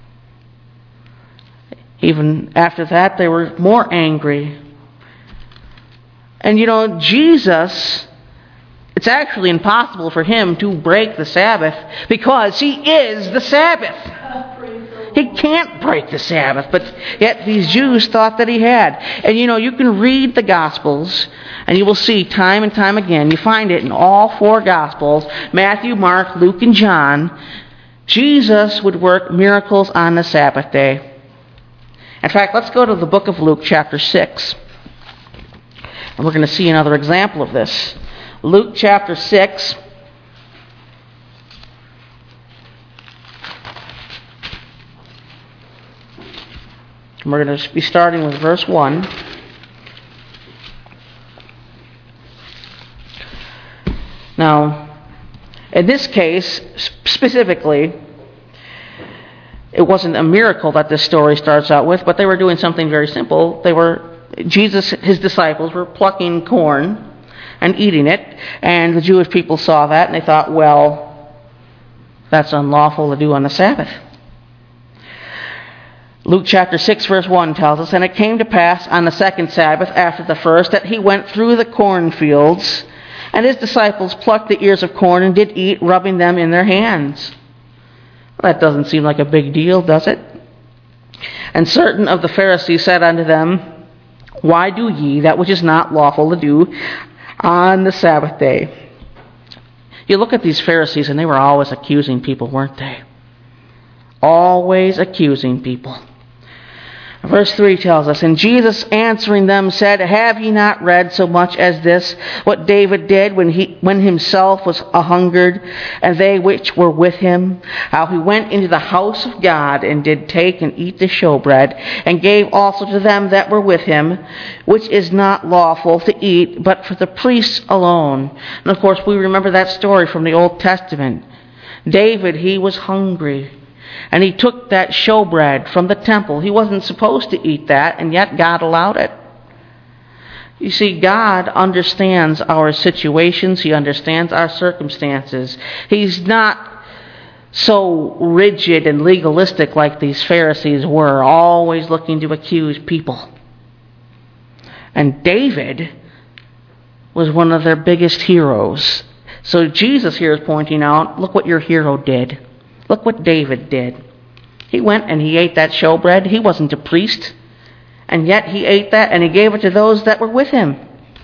Speaker 1: Even after that, they were more angry. And you know, Jesus, it's actually impossible for him to break the Sabbath, because he is the Sabbath. He can't break the Sabbath, but yet these Jews thought that he had. And you know, you can read the Gospels, and you will see time and time again, you find it in all four Gospels, Matthew, Mark, Luke, and John, Jesus would work miracles on the Sabbath day. In fact, let's go to the book of Luke, chapter six. And we're going to see another example of this. Luke, chapter six. And we're going to be starting with verse one. Now, in this case, specifically, it wasn't a miracle that this story starts out with, but they were doing something very simple. They were, Jesus, his disciples, were plucking corn and eating it, and the Jewish people saw that, and they thought, well, that's unlawful to do on the Sabbath. Luke chapter six verse one tells us, and it came to pass on the second Sabbath after the first that he went through the cornfields, and his disciples plucked the ears of corn and did eat, rubbing them in their hands. Well, that doesn't seem like a big deal, does it? And certain of the Pharisees said unto them, why do ye that which is not lawful to do on the Sabbath day? You look at these Pharisees, and they were always accusing people, weren't they? Always accusing people. Verse three tells us, and Jesus answering them said, have ye not read so much as this, what David did when he when himself was a hungered, and they which were with him, how he went into the house of God, and did take and eat the showbread, and gave also to them that were with him, which is not lawful to eat, but for the priests alone. And of course, we remember that story from the Old Testament. David, he was hungry. And he took that showbread from the temple. He wasn't supposed to eat that, and yet God allowed it. You see, God understands our situations. He understands our circumstances. He's not so rigid and legalistic like these Pharisees were, always looking to accuse people. And David was one of their biggest heroes. So Jesus here is pointing out, look what your hero did. Look what David did. He went and he ate that showbread. He wasn't a priest. And yet he ate that and he gave it to those that were with him.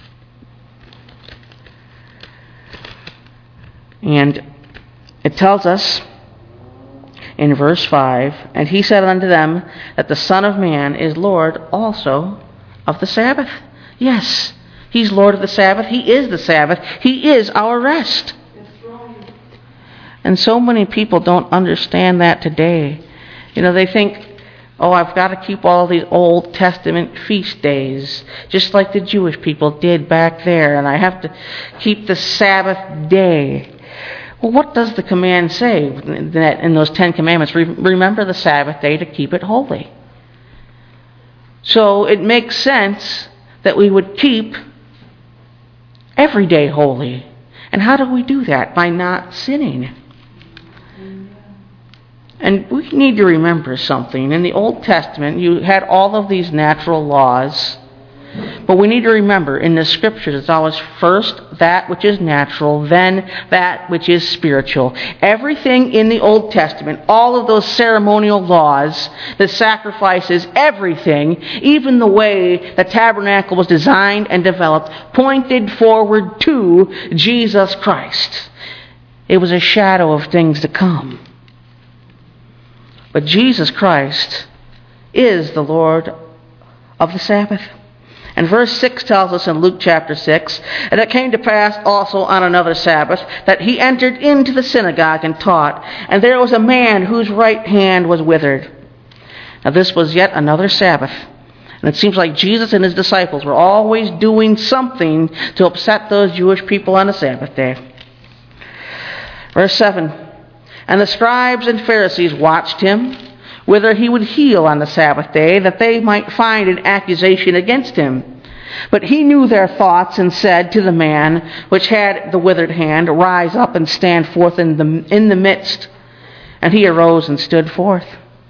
Speaker 1: And it tells us in verse five, and he said unto them that the Son of Man is Lord also of the Sabbath. Yes, he's Lord of the Sabbath. He is the Sabbath. He is our rest. And so many people don't understand that today. You know, they think, oh, I've got to keep all these Old Testament feast days, just like the Jewish people did back there, and I have to keep the Sabbath day. Well, what does the command say that in those Ten Commandments? Remember the Sabbath day to keep it holy. So it makes sense that we would keep every day holy. And how do we do that? By not sinning. And we need to remember something. In the Old Testament, you had all of these natural laws. But we need to remember, in the Scriptures, it's always first that which is natural, then that which is spiritual. Everything in the Old Testament, all of those ceremonial laws, the sacrifices, everything, even the way the tabernacle was designed and developed, pointed forward to Jesus Christ. It was a shadow of things to come. But Jesus Christ is the Lord of the Sabbath. And verse six tells us in Luke chapter six, and it came to pass also on another Sabbath that he entered into the synagogue and taught, and there was a man whose right hand was withered. Now this was yet another Sabbath. And it seems like Jesus and his disciples were always doing something to upset those Jewish people on the Sabbath day. Verse seven, and the scribes and Pharisees watched him, whether he would heal on the Sabbath day, that they might find an accusation against him. But he knew their thoughts, and said to the man which had the withered hand, Rise up and stand forth in the, in the midst. And he arose and stood forth.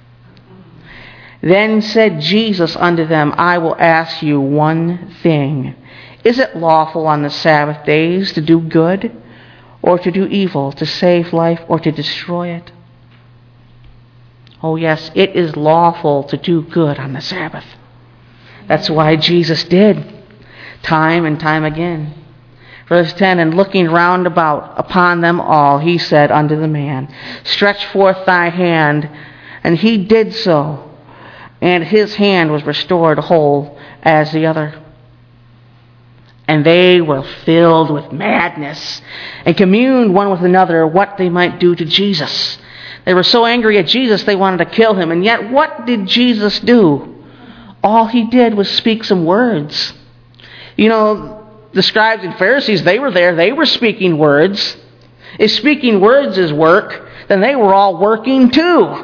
Speaker 1: Then said Jesus unto them, I will ask you one thing. Is it lawful on the Sabbath days to do good, or to do evil, to save life, or to destroy it? Oh yes, it is lawful to do good on the Sabbath. That's why Jesus did, time and time again. Verse ten, and looking round about upon them all, he said unto the man, Stretch forth thy hand. And he did so, and his hand was restored whole as the other. And they were filled with madness, and communed one with another what they might do to Jesus. They were so angry at Jesus they wanted to kill him. And yet what did Jesus do? All he did was speak some words. You know, the scribes and Pharisees, they were there. They were speaking words. If speaking words is work, then they were all working too.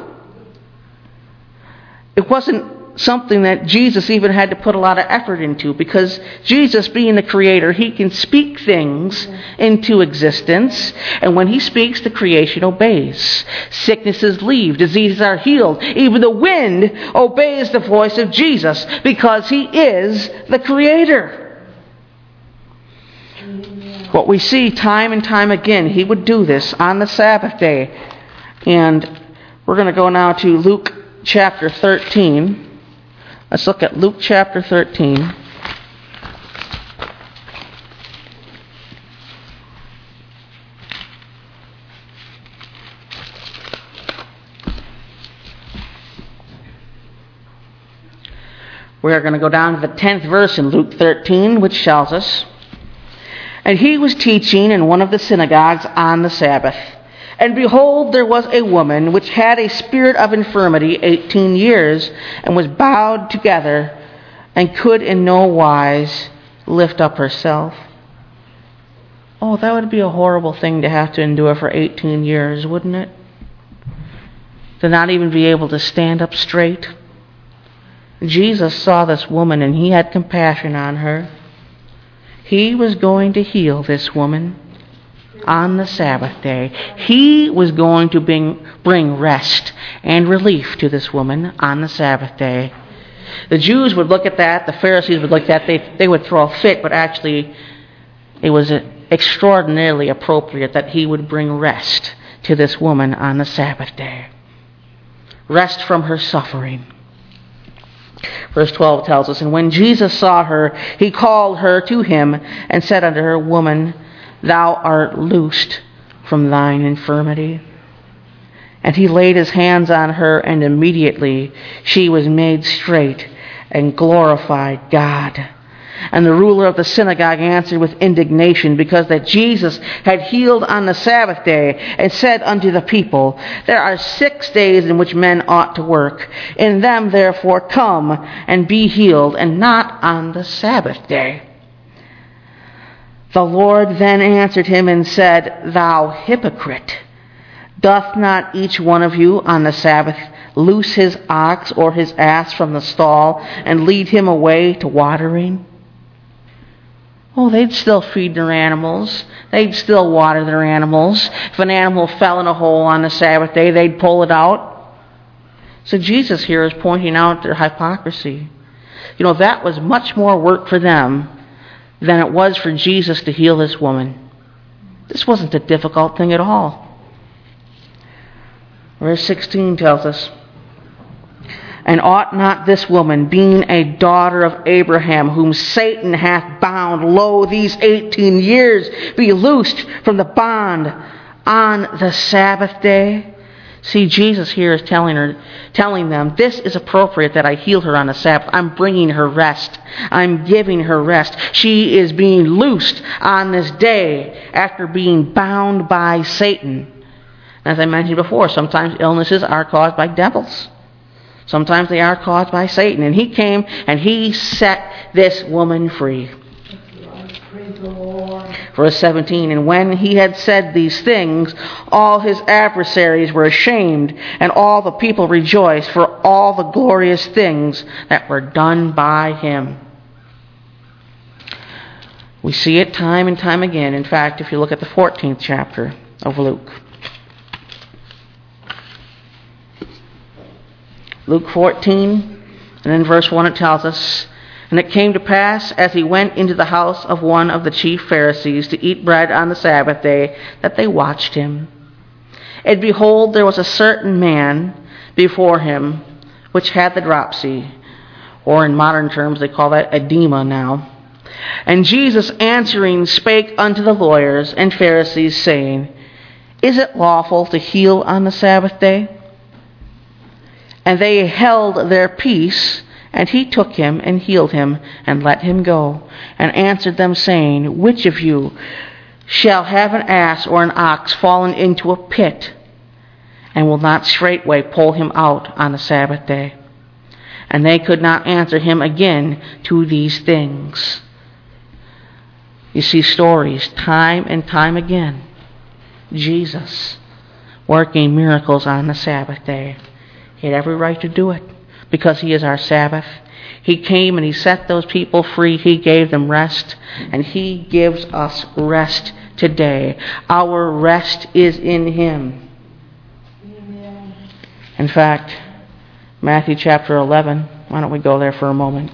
Speaker 1: It wasn't something that Jesus even had to put a lot of effort into, because Jesus, being the Creator, he can speak things into existence, and when he speaks, the creation obeys. Sicknesses leave, diseases are healed. Even the wind obeys the voice of Jesus, because he is the Creator. What we see time and time again, he would do this on the Sabbath day. And we're going to go now to Luke chapter thirteen. Let's look at Luke chapter thirteen. We are going to go down to the tenth verse in Luke thirteen, which tells us, And he was teaching in one of the synagogues on the Sabbath. And behold, there was a woman which had a spirit of infirmity eighteen years, and was bowed together, and could in no wise lift up herself. Oh, that would be a horrible thing to have to endure for eighteen years, wouldn't it? To not even be able to stand up straight. Jesus saw this woman, and he had compassion on her. He was going to heal this woman on the Sabbath day. He was going to bring, bring rest and relief to this woman on the Sabbath day. The Jews would look at that, the Pharisees would look at that, they, they would throw a fit, but actually it was extraordinarily appropriate that he would bring rest to this woman on the Sabbath day. Rest from her suffering. Verse twelve tells us, and when Jesus saw her, he called her to him and said unto her, Woman, thou art loosed from thine infirmity. And he laid his hands on her, and immediately she was made straight and glorified God. And the ruler of the synagogue answered with indignation, because that Jesus had healed on the Sabbath day, and said unto the people, There are six days in which men ought to work. In them therefore come and be healed, and not on the Sabbath day. The Lord then answered him and said, Thou hypocrite, doth not each one of you on the Sabbath loose his ox or his ass from the stall, and lead him away to watering? Oh, they'd still feed their animals. They'd still water their animals. If an animal fell in a hole on the Sabbath day, they'd pull it out. So Jesus here is pointing out their hypocrisy. You know, that was much more work for them than it was for Jesus to heal this woman. This wasn't a difficult thing at all. Verse sixteen tells us, And ought not this woman, being a daughter of Abraham, whom Satan hath bound, lo, these eighteen years, be loosed from the bond on the Sabbath day? See, Jesus here is telling her, telling them, this is appropriate that I healed her on the Sabbath. I'm bringing her rest. I'm giving her rest. She is being loosed on this day after being bound by Satan. As I mentioned before, sometimes illnesses are caused by devils. Sometimes they are caused by Satan. And he came and he set this woman free.
Speaker 2: Praise the Lord.
Speaker 1: Verse seventeen, And when he had said these things, all his adversaries were ashamed, and all the people rejoiced for all the glorious things that were done by him. We see it time and time again. In fact, if you look at the fourteenth chapter of Luke. Luke fourteen, and in verse one it tells us, And it came to pass, as he went into the house of one of the chief Pharisees to eat bread on the Sabbath day, that they watched him. And behold, there was a certain man before him, which had the dropsy, or in modern terms they call that edema now. And Jesus answering spake unto the lawyers and Pharisees, saying, Is it lawful to heal on the Sabbath day? And they held their peace, and he took him and healed him and let him go, and answered them, saying, Which of you shall have an ass or an ox fallen into a pit, and will not straightway pull him out on the Sabbath day? And they could not answer him again to these things. You see stories time and time again. Jesus working miracles on the Sabbath day. He had every right to do it because he is our Sabbath. He came and he set those people free. He gave them rest, and he gives us rest today. Our rest is in him.
Speaker 2: Amen.
Speaker 1: In fact, Matthew chapter eleven, why don't we go there for a moment?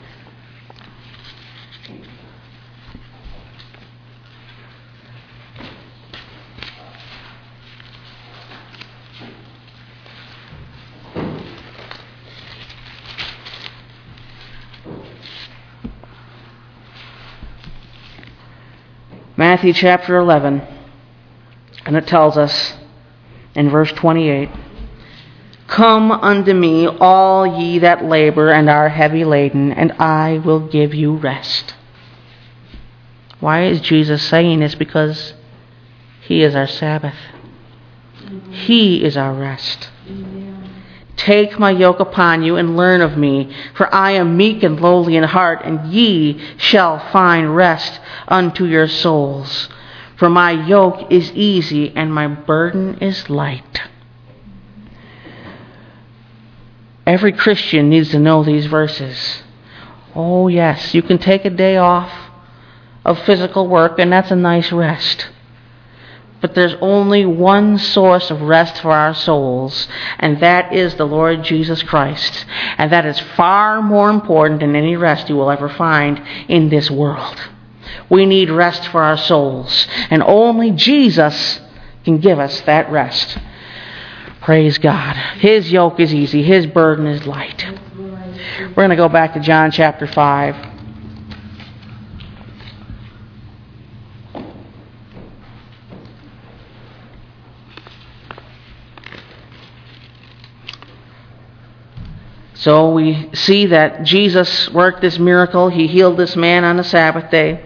Speaker 1: Matthew chapter eleven, and it tells us in verse twenty-eight, Come unto me, all ye that labor and are heavy laden, and I will give you rest. Why is Jesus saying this? Because he is our Sabbath. He is our rest. Take my yoke upon you and learn of me, for I am meek and lowly in heart, and ye shall find rest unto your souls. For my yoke is easy and my burden is light. Every Christian needs to know these verses. Oh yes, you can take a day off of physical work, and that's a nice rest. But there's only one source of rest for our souls, and that is the Lord Jesus Christ. And that is far more important than any rest you will ever find in this world. We need rest for our souls, and only Jesus can give us that rest. Praise God. His yoke is easy. His burden is light. We're going to go back to John chapter five. So we see that Jesus worked this miracle. He healed this man on the Sabbath day.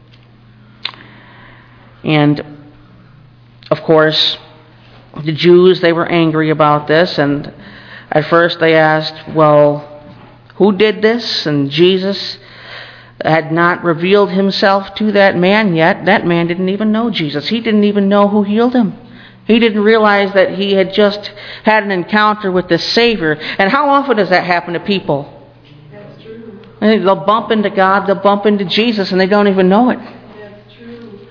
Speaker 1: And, of course, the Jews, they were angry about this. And at first they asked, well, who did this? And Jesus had not revealed himself to that man yet. That man didn't even know Jesus. He didn't even know who healed him. He didn't realize that he had just had an encounter with the Savior. And how often does that happen to people?
Speaker 2: That's true.
Speaker 1: They'll bump into God, they'll bump into Jesus, and they don't even know it.
Speaker 2: That's true.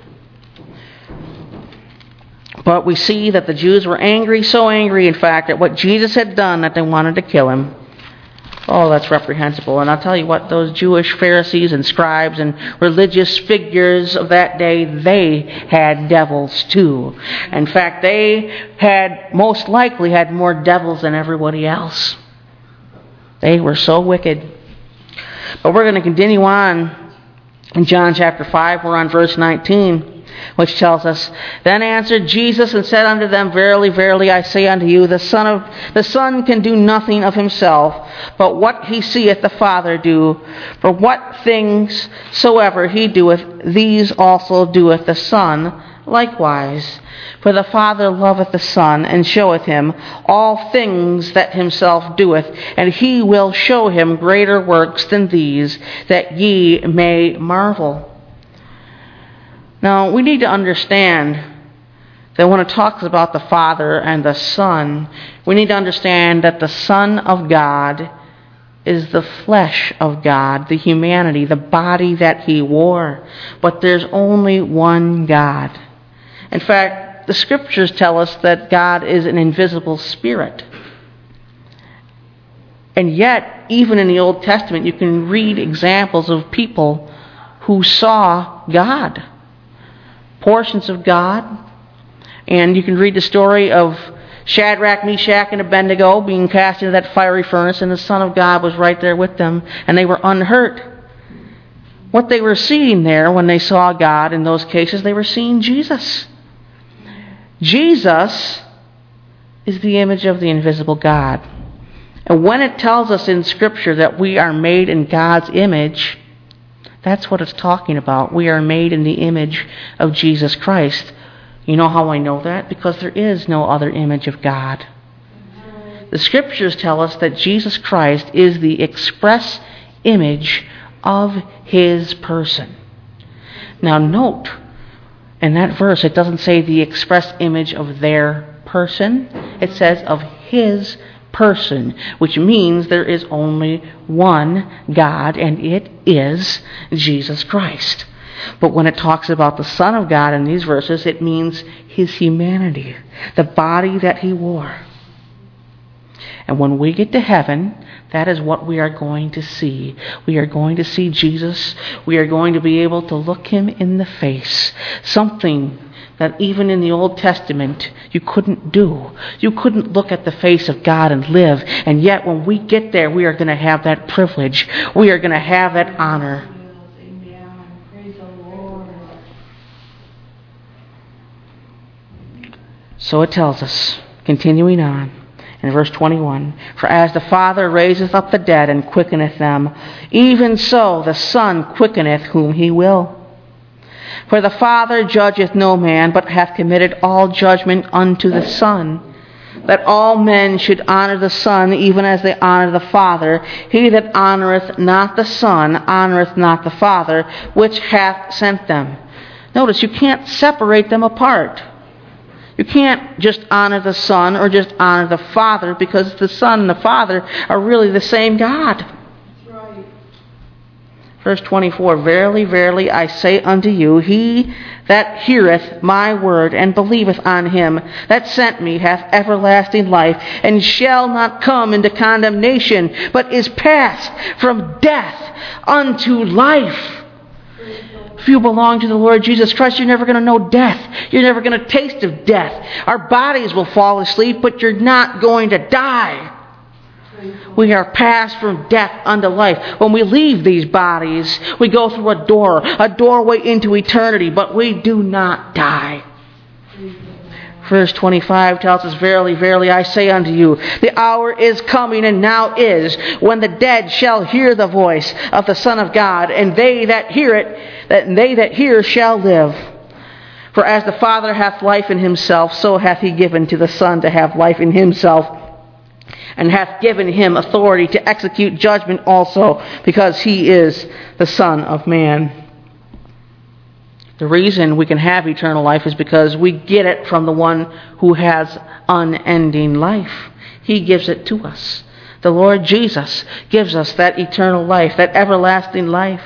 Speaker 1: But we see that the Jews were angry, so angry, in fact, at what Jesus had done that they wanted to kill him. Oh, that's reprehensible. And I'll tell you what, those Jewish Pharisees and scribes and religious figures of that day, they had devils too. In fact, they had most likely had more devils than everybody else. They were so wicked. But we're going to continue on in John chapter five. We're on verse nineteen, which tells us, Then answered Jesus and said unto them, Verily, verily, I say unto you, the Son of the Son can do nothing of himself, but what he seeth the Father do. For what things soever he doeth, these also doeth the Son likewise. For the Father loveth the Son, and showeth him all things that himself doeth, and he will show him greater works than these, that ye may marvel. Now, we need to understand that when it talks about the Father and the Son, we need to understand that the Son of God is the flesh of God, the humanity, the body that he wore. But there's only one God. In fact, the Scriptures tell us that God is an invisible spirit. And yet, even in the Old Testament, you can read examples of people who saw God. Portions of God. And you can read the story of Shadrach, Meshach, and Abednego being cast into that fiery furnace, and the Son of God was right there with them, and they were unhurt. What they were seeing there when they saw God in those cases, they were seeing Jesus. Jesus is the image of the invisible God. And when it tells us in Scripture that we are made in God's image, that's what it's talking about. We are made in the image of Jesus Christ. You know how I know that? Because there is no other image of God. The Scriptures tell us that Jesus Christ is the express image of his person. Now note, in that verse, it doesn't say the express image of their person. It says of his person, which means there is only one God, and it is Jesus Christ. But when it talks about the Son of God in these verses, it means his humanity, the body that he wore. And when we get to heaven, that is what we are going to see. We are going to see Jesus. We are going to be able to look him in the face. Something that even in the Old Testament you couldn't do. You couldn't look at the face of God and live. And yet when we get there, we are going to have that privilege. We are going to have that honor.
Speaker 2: Amen. Praise the Lord.
Speaker 1: So it tells us, continuing on, in verse twenty-one, For as the Father raiseth up the dead and quickeneth them, even so the Son quickeneth whom he will. For the Father judgeth no man, but hath committed all judgment unto the Son, that all men should honor the Son, even as they honor the Father. He that honoreth not the Son honoreth not the Father, which hath sent them. Notice, you can't separate them apart. You can't just honor the Son or just honor the Father, because the Son and the Father are really the same God.
Speaker 2: That's right.
Speaker 1: Verse twenty-four, Verily, verily, I say unto you, he that heareth my word and believeth on him that sent me hath everlasting life, and shall not come into condemnation, but is passed from death unto life. if you belong to the Lord Jesus Christ, you're never going to know death. You're never going to taste of death. Our bodies will fall asleep, but you're not going to die. We are passed from death unto life. When we leave these bodies, we go through a door, a doorway into eternity, but we do not die. Verse twenty-five tells us, Verily, verily, I say unto you, the hour is coming, and now is, when the dead shall hear the voice of the Son of God, and they that hear it, that they that hear shall live. For as the Father hath life in himself, so hath he given to the Son to have life in himself, and hath given him authority to execute judgment also, because he is the Son of Man. The reason we can have eternal life is because we get it from the one who has unending life. He gives it to us. The Lord Jesus gives us that eternal life, that everlasting life.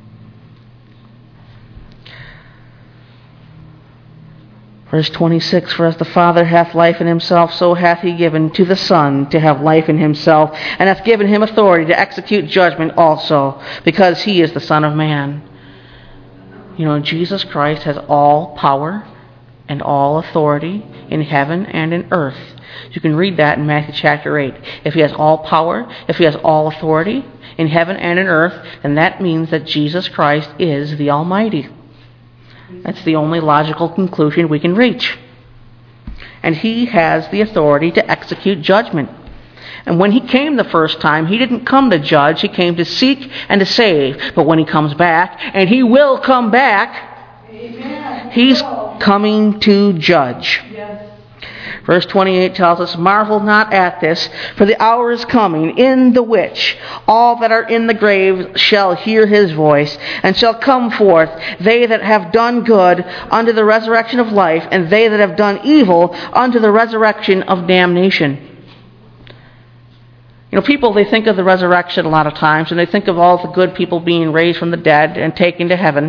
Speaker 1: Verse twenty-six, For as the Father hath life in himself, so hath he given to the Son to have life in himself, and hath given him authority to execute judgment also, because he is the Son of Man. You know, Jesus Christ has all power and all authority in heaven and in earth. You can read that in Matthew chapter eight. If he has all power, if he has all authority in heaven and in earth, then that means that Jesus Christ is the Almighty. That's the only logical conclusion we can reach. And he has the authority to execute judgment. And when he came the first time, he didn't come to judge. He came to seek and to save. But when he comes back, and he will come back,
Speaker 2: Amen.
Speaker 1: he's coming to judge.
Speaker 2: Yes.
Speaker 1: Verse twenty-eight tells us, Marvel not at this, for the hour is coming, in the which all that are in the grave shall hear his voice, and shall come forth, they that have done good unto the resurrection of life, and they that have done evil unto the resurrection of damnation. You know, people, they think of the resurrection a lot of times, and they think of all the good people being raised from the dead and taken to heaven.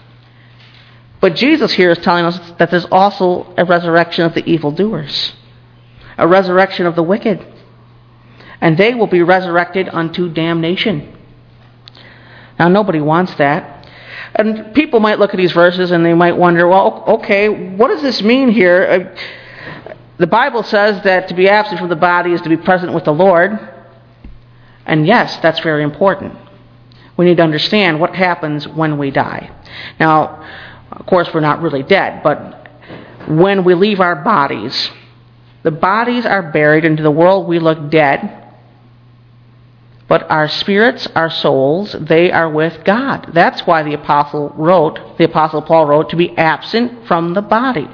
Speaker 1: But Jesus here is telling us that there's also a resurrection of the evildoers, a resurrection of the wicked. And they will be resurrected unto damnation. Now, nobody wants that. And people might look at these verses and they might wonder, well, okay, what does this mean here? The Bible says that to be absent from the body is to be present with the Lord. And yes, that's very important. We need to understand what happens when we die. Now, of course, we're not really dead, but when we leave our bodies, the bodies are buried into the world. We look dead. But our spirits, our souls, they are with God. That's why the apostle wrote, the apostle Paul wrote, to be absent from the body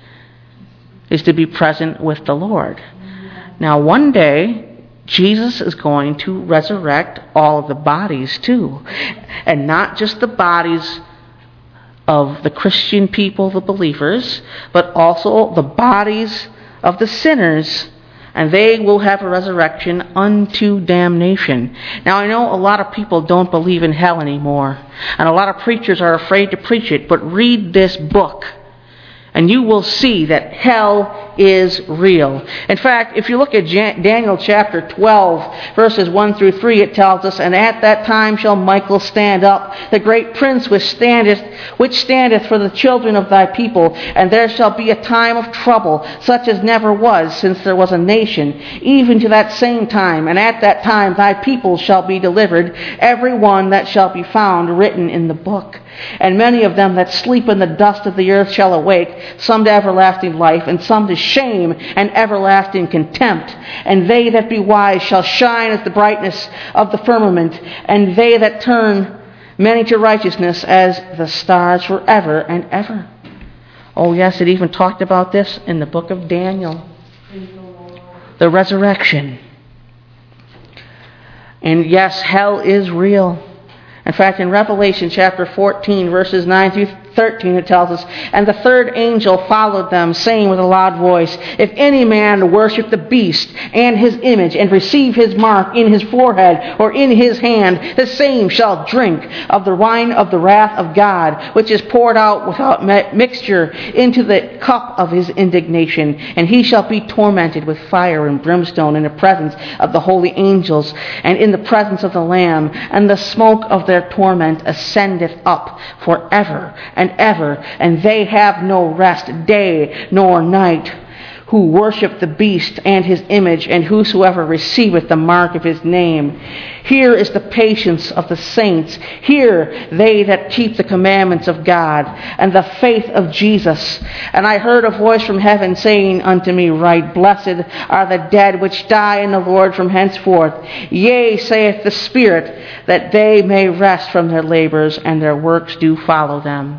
Speaker 1: is to be present with the Lord. Now, one day, Jesus is going to resurrect all of the bodies too. And not just the bodies of the Christian people, the believers, but also the bodies of the sinners. And they will have a resurrection unto damnation. Now, I know a lot of people don't believe in hell anymore. And a lot of preachers are afraid to preach it. But read this book, and you will see that hell is real. In fact, if you look at Daniel chapter twelve, verses one through three, it tells us, And at that time shall Michael stand up, the great prince which standeth, which standeth for the children of thy people, and there shall be a time of trouble, such as never was since there was a nation, even to that same time. And at that time thy people shall be delivered, every one that shall be found written in the book. And many of them that sleep in the dust of the earth shall awake, some to everlasting life, and some to shame and everlasting contempt. And they that be wise shall shine as the brightness of the firmament, and they that turn many to righteousness as the stars forever and ever. Oh yes, it even talked about this in the book of Daniel. The resurrection. And yes, hell is real. In fact, in Revelation chapter fourteen, verses nine through thirteen, it tells us, "And the third angel followed them, saying with a loud voice, If any man worship the beast and his image, and receive his mark in his forehead or in his hand, the same shall drink of the wine of the wrath of God, which is poured out without mixture into the cup of his indignation. And he shall be tormented with fire and brimstone in the presence of the holy angels, and in the presence of the Lamb. And the smoke of their torment ascendeth up forever and ever, and they have no rest day nor night, who worship the beast and his image, and whosoever receiveth the mark of his name. Here is the patience of the saints. Here they that keep the commandments of God, and the faith of Jesus. And I heard a voice from heaven saying unto me, Write, Blessed are the dead which die in the Lord from henceforth. Yea, saith the Spirit, that they may rest from their labors, and their works do follow them."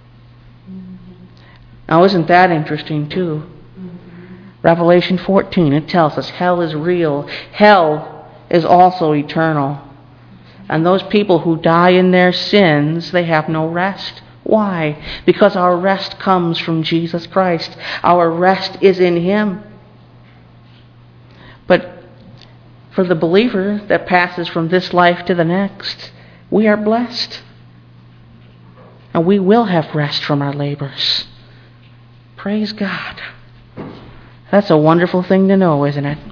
Speaker 1: Now, isn't that interesting too? Revelation fourteen, it tells us hell is real. Hell is also eternal. And those people who die in their sins, they have no rest. Why? Because our rest comes from Jesus Christ. Our rest is in Him. But for the believer that passes from this life to the next, we are blessed. And we will have rest from our labors. Praise God. That's a wonderful thing to know, isn't it?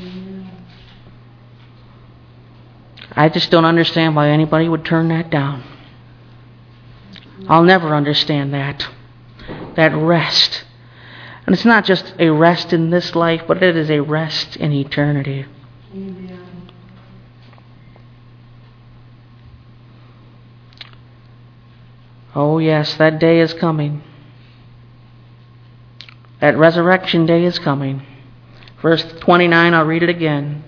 Speaker 1: I just don't understand why anybody would turn that down. I'll never understand that. That rest. And it's not just a rest in this life, but it is a rest in eternity. Amen. Oh yes, that day is coming. That resurrection day is coming. Verse twenty-nine, I'll read it again.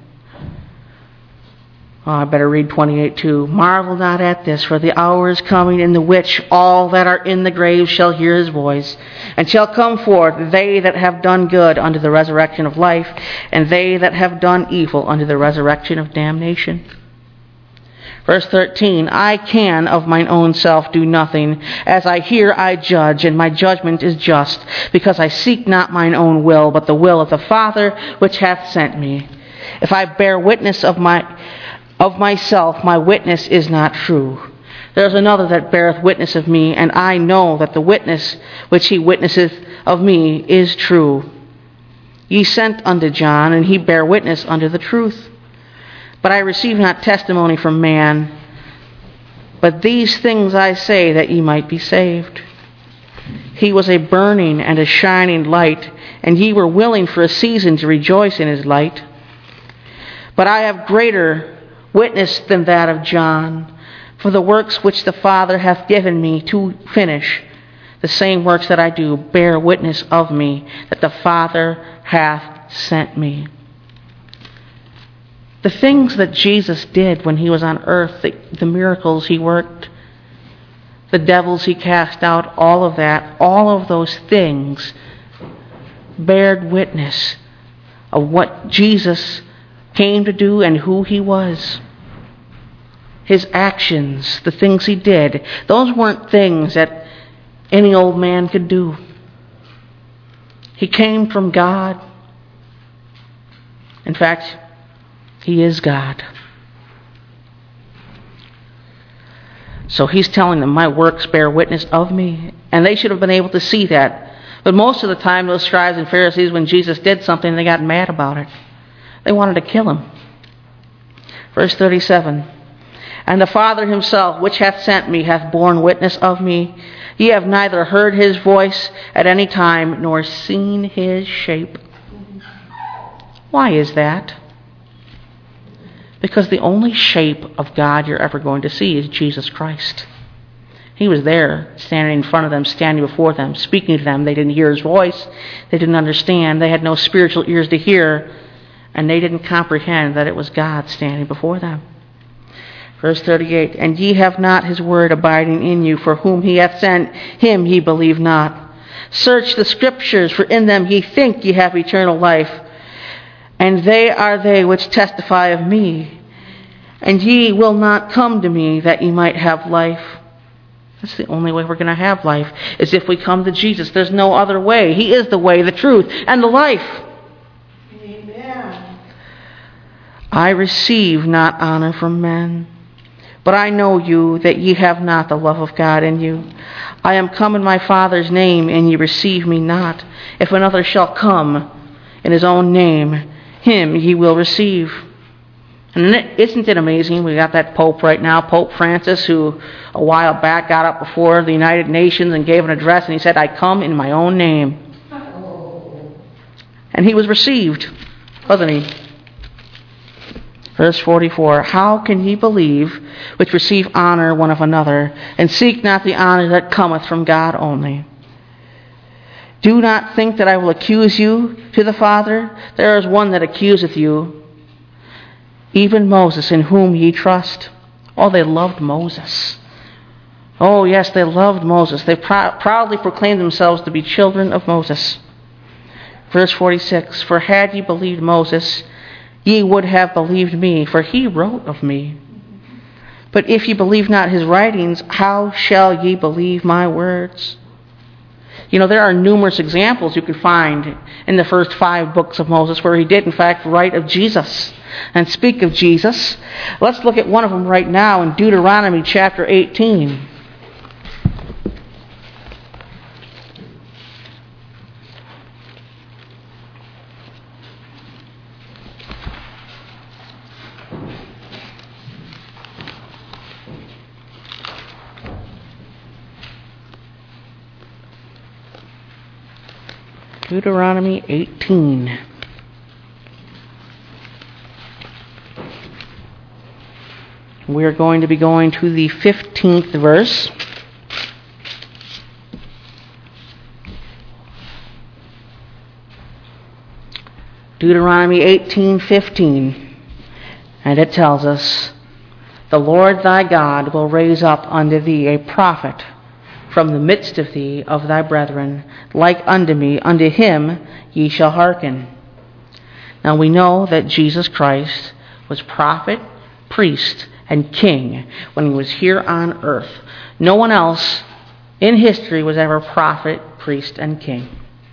Speaker 1: Oh, I better read twenty-eight too. "Marvel not at this, for the hour is coming in the which all that are in the grave shall hear his voice, and shall come forth, they that have done good unto the resurrection of life, and they that have done evil unto the resurrection of damnation." Verse thirteen, "I can of mine own self do nothing. As I hear, I judge, and my judgment is just, because I seek not mine own will, but the will of the Father which hath sent me. If I bear witness of my of myself, my witness is not true. There is another that beareth witness of me, and I know that the witness which he witnesseth of me is true. Ye sent unto John, and he bare witness unto the truth. But I receive not testimony from man. But these things I say, that ye might be saved. He was a burning and a shining light, and ye were willing for a season to rejoice in his light. But I have greater witness than that of John, for the works which the Father hath given me to finish, the same works that I do, bear witness of me, that the Father hath sent me." The things that Jesus did when he was on earth, the, the miracles he worked, the devils he cast out, all of that, all of those things bared witness of what Jesus came to do and who he was. His actions, the things he did, those weren't things that any old man could do. He came from God. In fact, he is God. So he's telling them, my works bear witness of me. And they should have been able to see that. But most of the time, those scribes and Pharisees, when Jesus did something, they got mad about it. They wanted to kill him. Verse thirty-seven. "And the Father himself, which hath sent me, hath borne witness of me. Ye have neither heard his voice at any time, nor seen his shape." Why is that? Because the only shape of God you're ever going to see is Jesus Christ. He was there, standing in front of them, standing before them, speaking to them. They didn't hear his voice. They didn't understand. They had no spiritual ears to hear. And they didn't comprehend that it was God standing before them. Verse thirty-eight, "And ye have not his word abiding in you, for whom he hath sent, him ye believe not. Search the Scriptures, for in them ye think ye have eternal life. And they are they which testify of me. And ye will not come to me, that ye might have life. That's the only way we're going to have life, is if we come to Jesus. There's no other way. He is the way, the truth, and the life.
Speaker 2: Amen.
Speaker 1: I receive not honor from men, but I know you, that ye have not the love of God in you. I am come in my Father's name, and ye receive me not. If another shall come in his own name, him ye will receive. And isn't it amazing? We got that Pope right now, Pope Francis, who a while back got up before the United Nations and gave an address, and he said, I come in my own name. And he was received, wasn't he? Verse forty-four, how can ye believe which receive honor one of another, and seek not the honor that cometh from God only? Do not think that I will accuse you to the Father. There is one that accuseth you, even Moses, in whom ye trust. Oh, they loved Moses. Oh, yes, they loved Moses. They pr- proudly proclaimed themselves to be children of Moses. Verse forty-six, for had ye believed Moses, ye would have believed me, for he wrote of me. But if ye believe not his writings, how shall ye believe my words? You know, there are numerous examples you can find in the first five books of Moses where he did, in fact, write of Jesus and speak of Jesus. Let's look at one of them right now in Deuteronomy chapter eighteen. Deuteronomy eighteen. We are going to be going to the fifteenth verse. Deuteronomy eighteen fifteen. And it tells us, the Lord thy God will raise up unto thee a prophet from the midst of thee of thy brethren, like unto me, unto him ye shall hearken. Now we know that Jesus Christ was prophet, priest, and king when he was here on earth. No one else in history was ever prophet, priest, and king.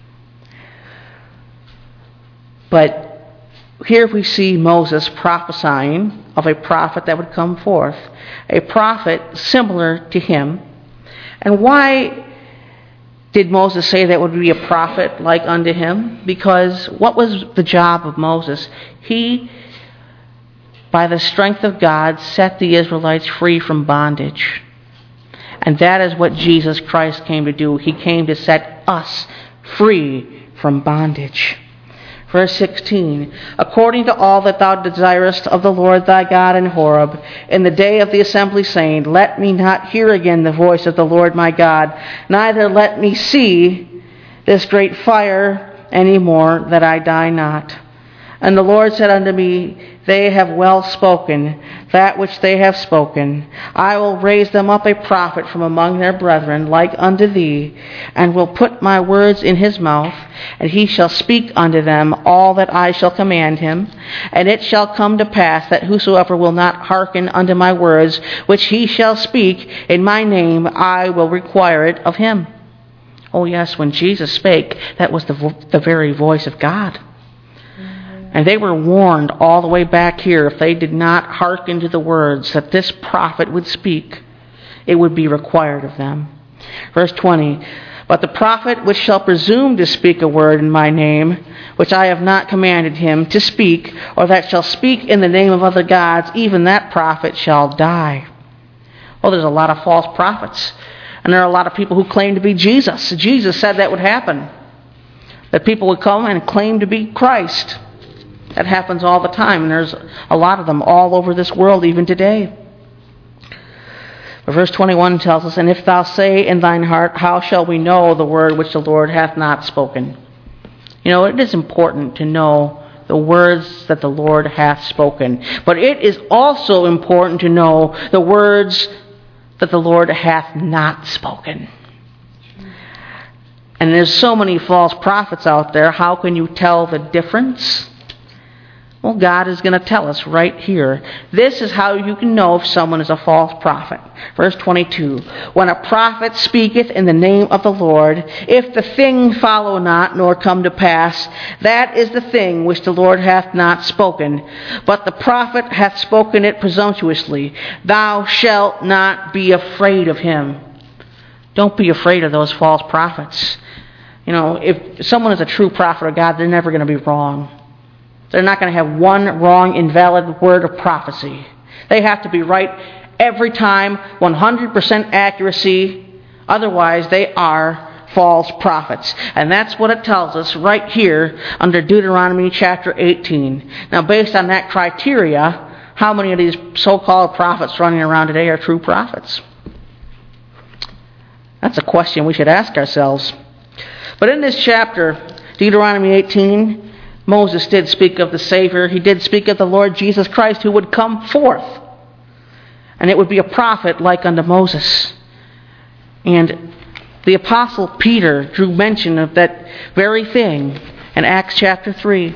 Speaker 1: But here we see Moses prophesying of a prophet that would come forth, a prophet similar to him. And why did Moses say that would be a prophet like unto him? Because what was the job of Moses? He, by the strength of God, set the Israelites free from bondage. And that is what Jesus Christ came to do. He came to set us free from bondage. Verse sixteen, according to all that thou desirest of the Lord thy God in Horeb, in the day of the assembly, saying, let me not hear again the voice of the Lord my God, neither let me see this great fire any more, that I die not. And the Lord said unto me, they have well spoken, that which they have spoken. I will raise them up a prophet from among their brethren, like unto thee, and will put my words in his mouth, and he shall speak unto them all that I shall command him. And it shall come to pass that whosoever will not hearken unto my words, which he shall speak in my name, I will require it of him. Oh yes, when Jesus spake, that was the, vo- the very voice of God. And they were warned all the way back here, if they did not hearken to the words that this prophet would speak, it would be required of them. Verse twenty, but the prophet which shall presume to speak a word in my name, which I have not commanded him to speak, or that shall speak in the name of other gods, even that prophet shall die. Well, there's a lot of false prophets. And there are a lot of people who claim to be Jesus. Jesus said that would happen. That people would come and claim to be Christ. That happens all the time, and there's a lot of them all over this world even today. But verse twenty-one tells us, and if thou say in thine heart, how shall we know the word which the Lord hath not spoken? You know, it is important to know the words that the Lord hath spoken. But it is also important to know the words that the Lord hath not spoken. And there's so many false prophets out there. How can you tell the difference? Well, God is going to tell us right here. This is how you can know if someone is a false prophet. Verse twenty-two. When a prophet speaketh in the name of the Lord, if the thing follow not, nor come to pass, that is the thing which the Lord hath not spoken. But the prophet hath spoken it presumptuously. Thou shalt not be afraid of him. Don't be afraid of those false prophets. You know, if someone is a true prophet of God, they're never going to be wrong. They're not going to have one wrong, invalid word of prophecy. They have to be right every time, one hundred percent accuracy. Otherwise, they are false prophets. And that's what it tells us right here under Deuteronomy chapter eighteen. Now, based on that criteria, how many of these so-called prophets running around today are true prophets? That's a question we should ask ourselves. But in this chapter, Deuteronomy eighteen, Moses did speak of the Savior. He did speak of the Lord Jesus Christ who would come forth. And it would be a prophet like unto Moses. And the Apostle Peter drew mention of that very thing in Acts chapter three.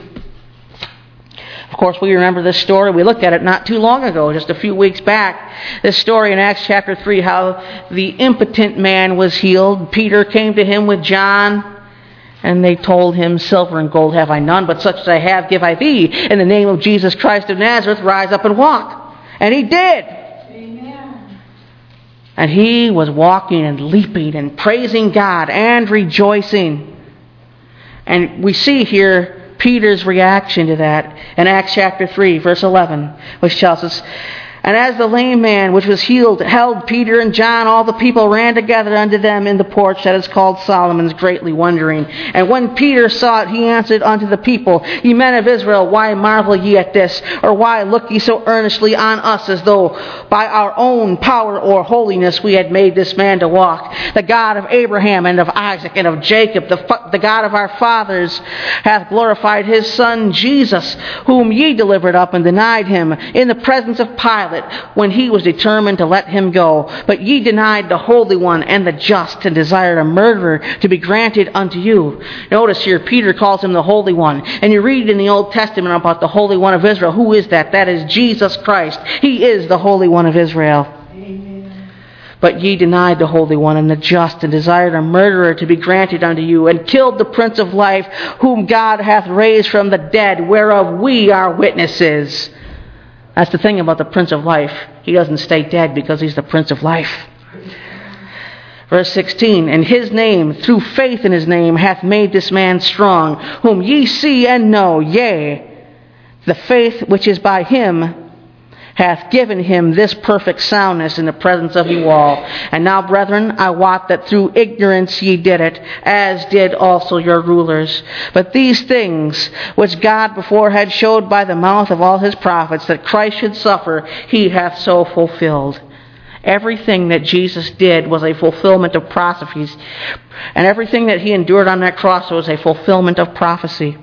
Speaker 1: Of course, we remember this story. We looked at it not too long ago, just a few weeks back. This story in Acts chapter three, how the impotent man was healed. Peter came to him with John. And they told him, silver and gold have I none, but such as I have give I thee. In the name of Jesus Christ of Nazareth, rise up and walk. And he did.
Speaker 2: Amen.
Speaker 1: And he was walking and leaping and praising God and rejoicing. And we see here Peter's reaction to that in Acts chapter three, verse eleven, which tells us, and as the lame man which was healed held Peter and John, all the people ran together unto them in the porch that is called Solomon's, greatly wondering. And when Peter saw it, he answered unto the people, Ye men of Israel, why marvel ye at this? Or why look ye so earnestly on us, as though by our own power or holiness we had made this man to walk? The God of Abraham and of Isaac and of Jacob, the, the God of our fathers, hath glorified his Son Jesus, whom ye delivered up and denied him in the presence of Pilate, when he was determined to let him go. But ye denied the Holy One and the just, and desired a murderer to be granted unto you. Notice here, Peter calls him the Holy One. And you read in the Old Testament about the Holy One of Israel. Who is that? That is Jesus Christ. He is the Holy One of Israel.
Speaker 2: Amen.
Speaker 1: But ye denied the Holy One and the just, and desired a murderer to be granted unto you, and killed the Prince of Life, whom God hath raised from the dead, whereof we are witnesses. That's the thing about the Prince of Life. He doesn't stay dead because he's the Prince of Life. Verse sixteen, and his name, through faith in his name, hath made this man strong, whom ye see and know, yea, the faith which is by him hath given him this perfect soundness in the presence of you all. And now, brethren, I wot that through ignorance ye did it, as did also your rulers. But these things, which God before had showed by the mouth of all his prophets, that Christ should suffer, he hath so fulfilled. Everything that Jesus did was a fulfillment of prophecies. And everything that he endured on that cross was a fulfillment of prophecy.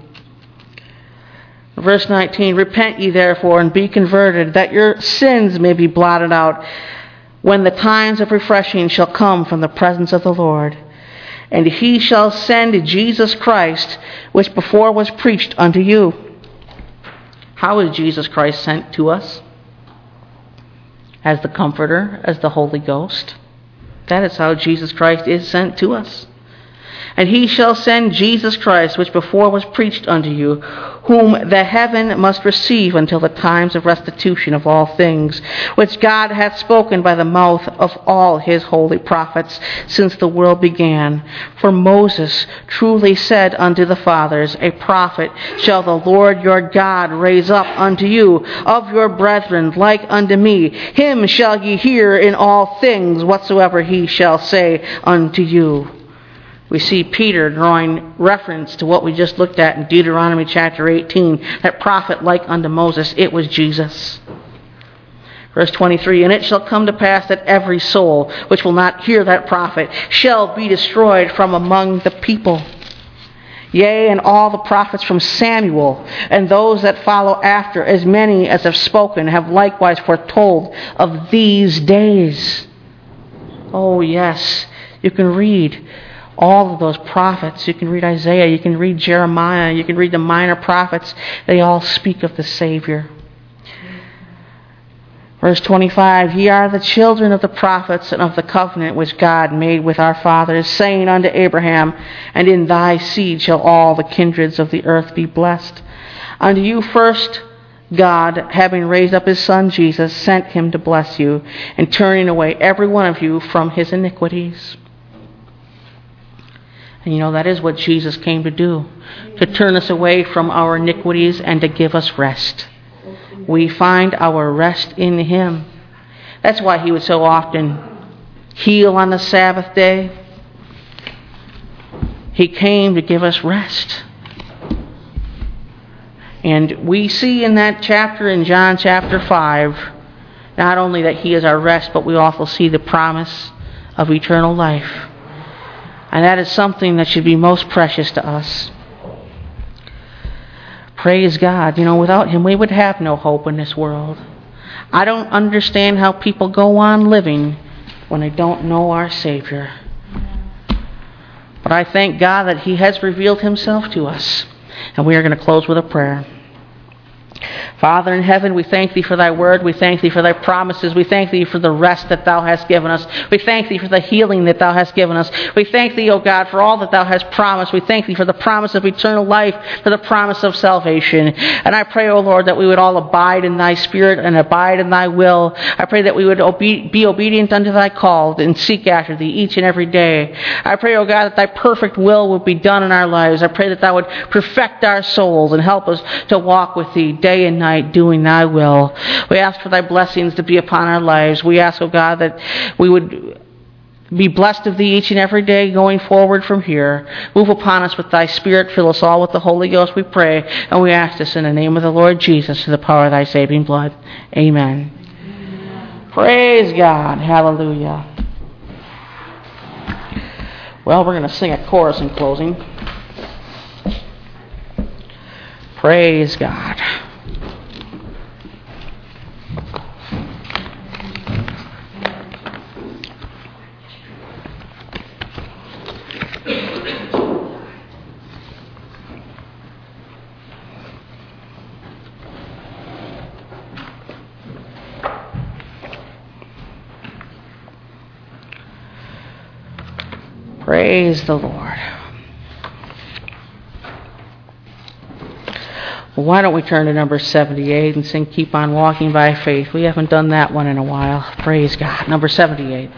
Speaker 1: Verse nineteen, repent ye therefore and be converted, that your sins may be blotted out, when the times of refreshing shall come from the presence of the Lord. And he shall send Jesus Christ, which before was preached unto you. How is Jesus Christ sent to us? As the Comforter, as the Holy Ghost. That is how Jesus Christ is sent to us. And he shall send Jesus Christ, which before was preached unto you, whom the heaven must receive until the times of restitution of all things, which God hath spoken by the mouth of all his holy prophets since the world began. For Moses truly said unto the fathers, a prophet shall the Lord your God raise up unto you of your brethren like unto me. Him shall ye hear in all things whatsoever he shall say unto you. We see Peter drawing reference to what we just looked at in Deuteronomy chapter eighteen. That prophet like unto Moses, it was Jesus. Verse twenty-three, and it shall come to pass that every soul which will not hear that prophet shall be destroyed from among the people. Yea, and all the prophets from Samuel, and those that follow after, as many as have spoken, have likewise foretold of these days. Oh yes, you can read all of those prophets. You can read Isaiah, you can read Jeremiah, you can read the minor prophets. They all speak of the Savior. Verse twenty-five, ye are the children of the prophets and of the covenant which God made with our fathers, saying unto Abraham, and in thy seed shall all the kindreds of the earth be blessed. Unto you first God, having raised up his Son Jesus, sent him to bless you, and turning away every one of you from his iniquities. And you know, that is what Jesus came to do, to turn us away from our iniquities and to give us rest. We find our rest in him. That's why he would so often heal on the Sabbath day. He came to give us rest. And we see in that chapter, in John chapter five, not only that he is our rest, but we also see the promise of eternal life. And that is something that should be most precious to us. Praise God. You know, without him, we would have no hope in this world. I don't understand how people go on living when they don't know our Savior. But I thank God that he has revealed himself to us. And we are going to close with a prayer. Father in heaven, we thank thee for thy word. We thank thee for thy promises. We thank thee for the rest that thou hast given us. We thank thee for the healing that thou hast given us. We thank thee, O God, for all that thou hast promised. We thank thee for the promise of eternal life, for the promise of salvation. And I pray, O Lord, that we would all abide in thy spirit and abide in thy will. I pray that we would obe- be obedient unto thy call and seek after thee each and every day. I pray, O God, that thy perfect will would be done in our lives. I pray that thou would perfect our souls and help us to walk with thee day and night, doing thy will. We ask for thy blessings to be upon our lives. We ask, O God, that we would be blessed of thee each and every day going forward from here. Move upon us with thy Spirit. Fill us all with the Holy Ghost, we pray. And we ask this in the name of the Lord Jesus, to the power of thy saving blood. Amen. Amen. Praise God. Hallelujah. Well, we're going to sing a chorus in closing. Praise God. Praise the Lord. Well, why don't we turn to number seventy-eight and sing Keep On Walking by Faith. We haven't done that one in a while. Praise God. Number seventy-eight.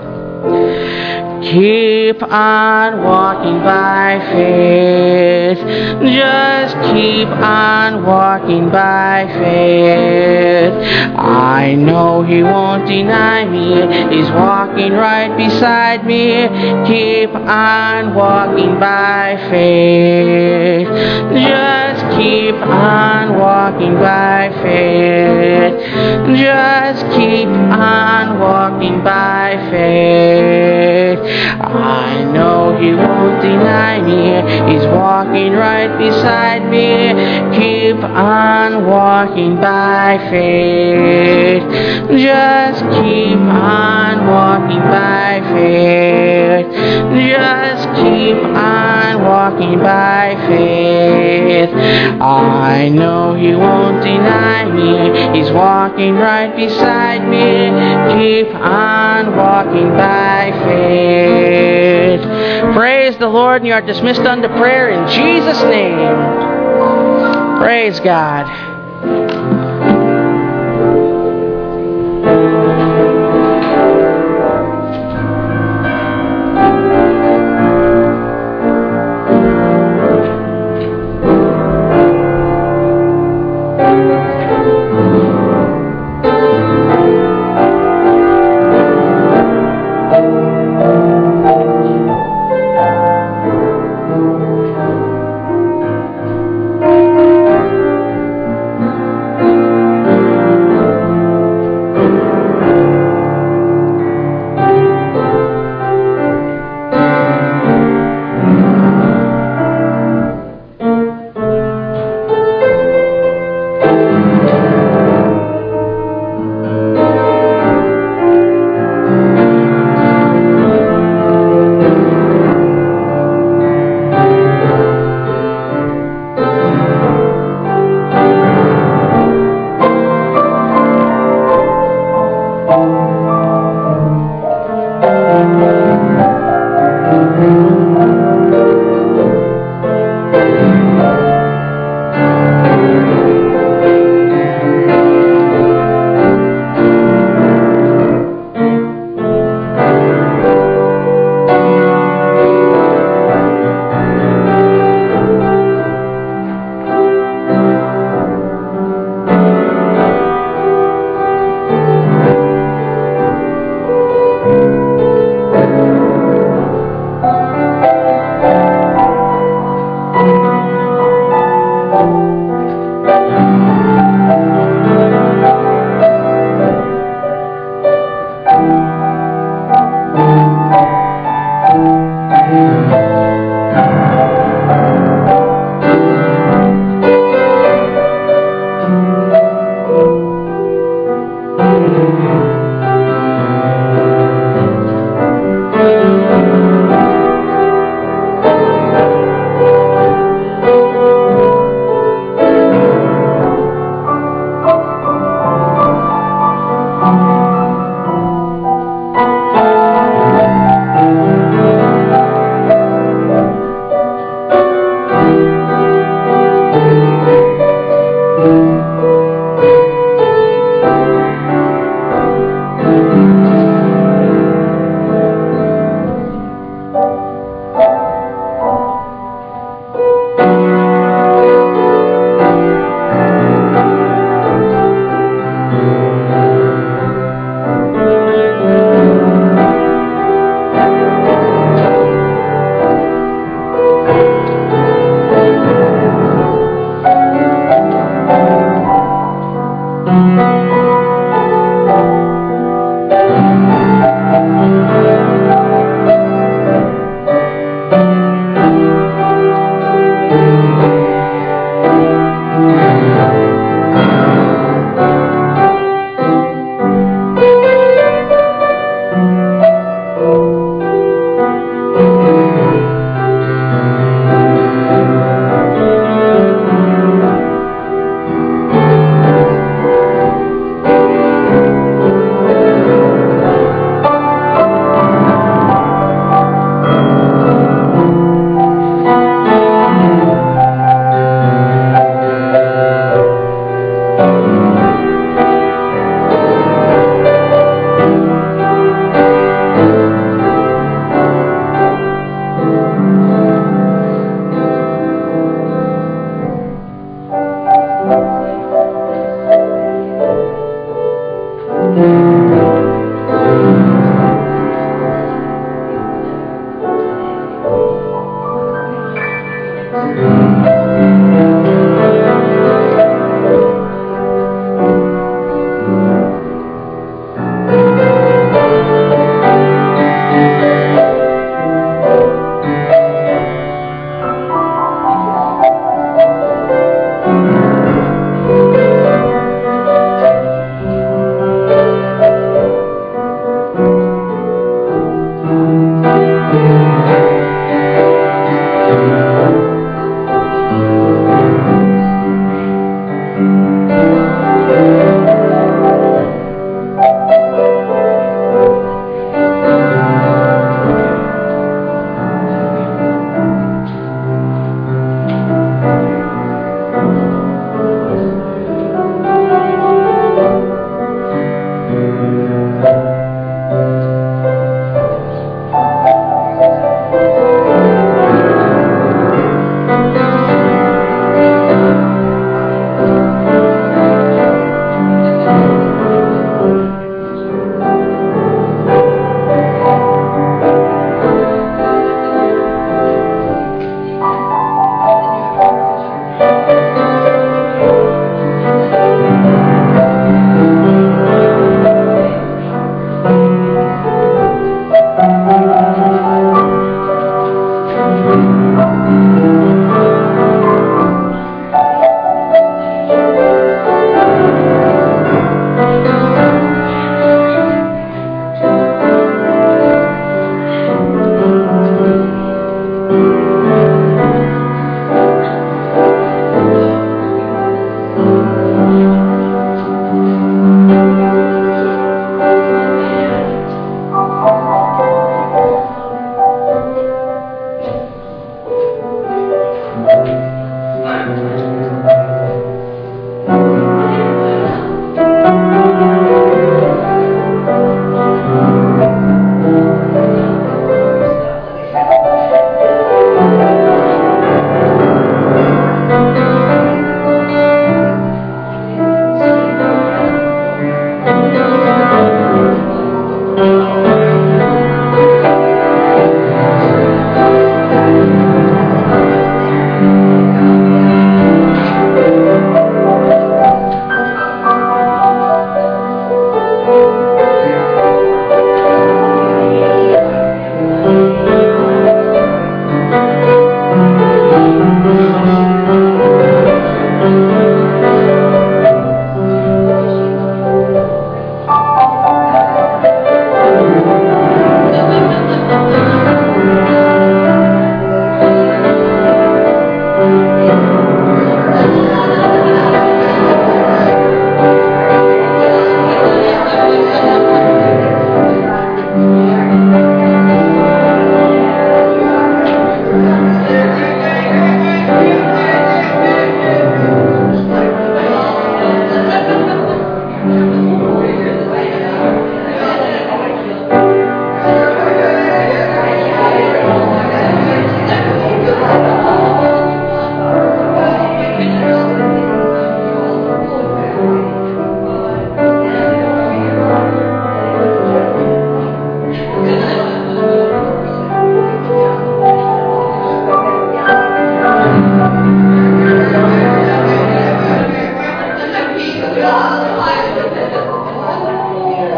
Speaker 1: Keep on walking by faith. Just keep on walking by faith. I know he won't deny me. He's walking right beside me. Keep on walking by faith. Just keep on walking by faith. Just keep on walking by faith. I know he won't deny me. He's walking right beside me. Keep on walking by faith. Just keep on walking by faith. Just keep on walking by faith. I know he won't deny me. He's walking right beside me. Keep on walking by faith. Praise the Lord, and you are dismissed unto prayer in Jesus' name. Praise God.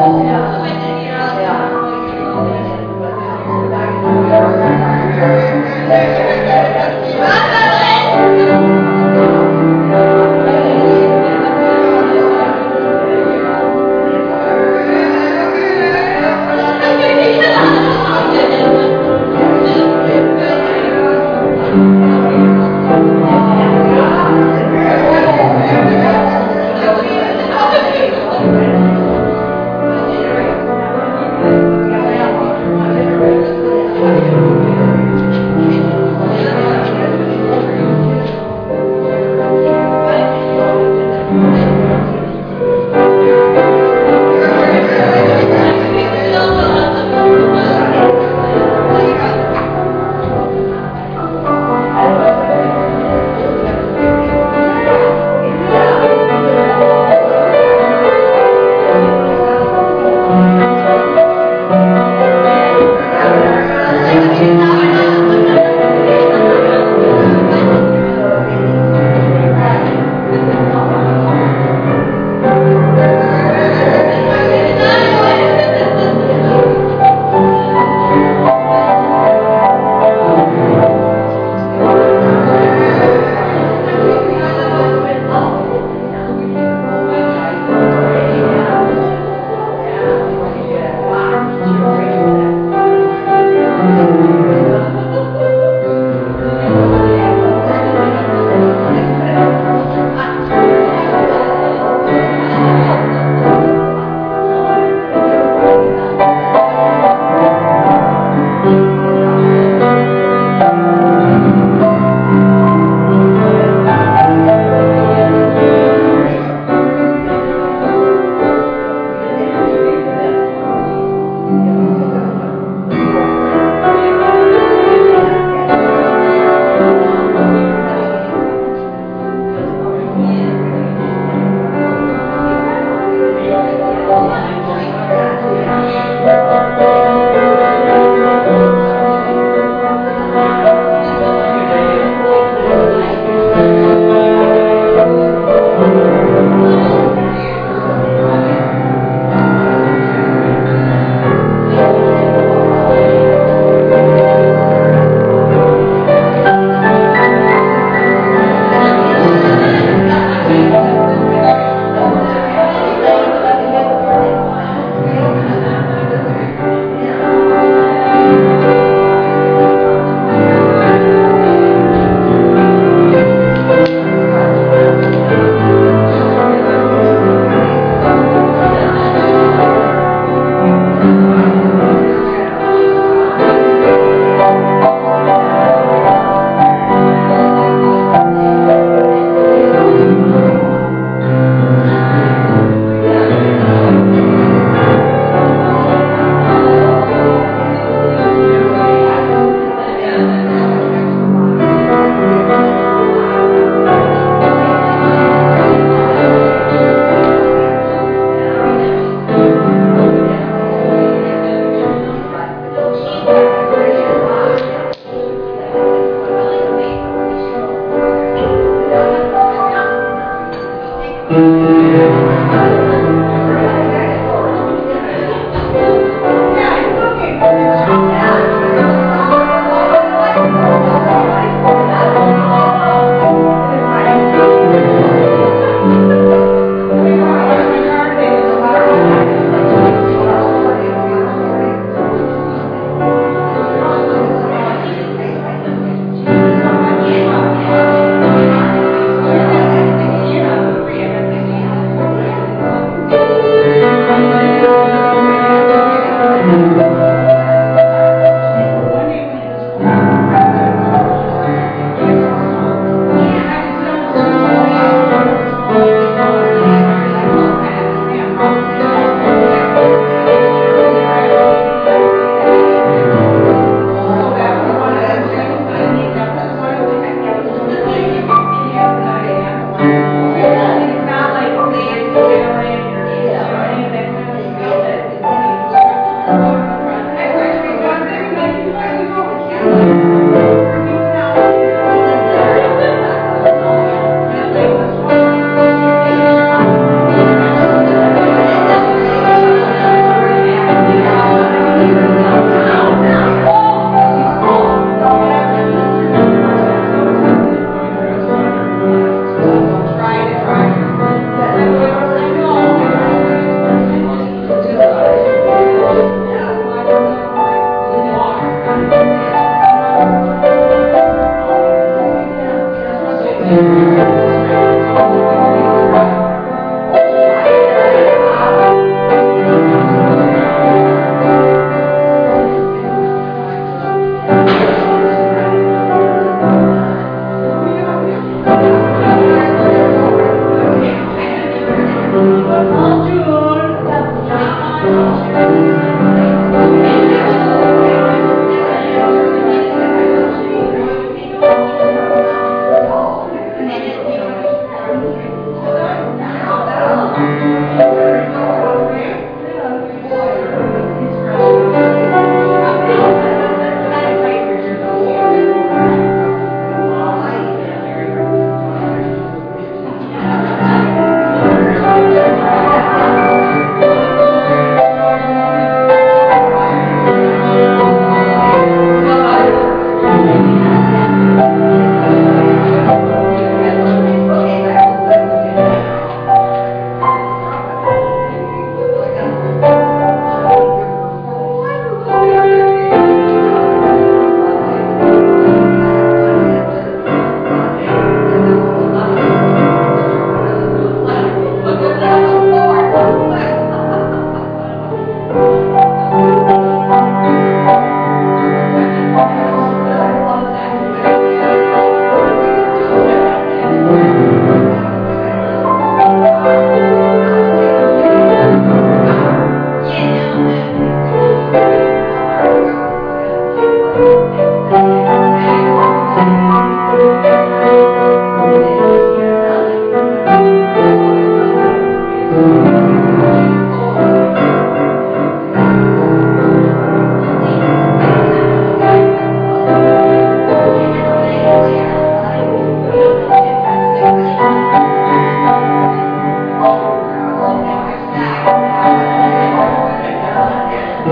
Speaker 3: Thank you.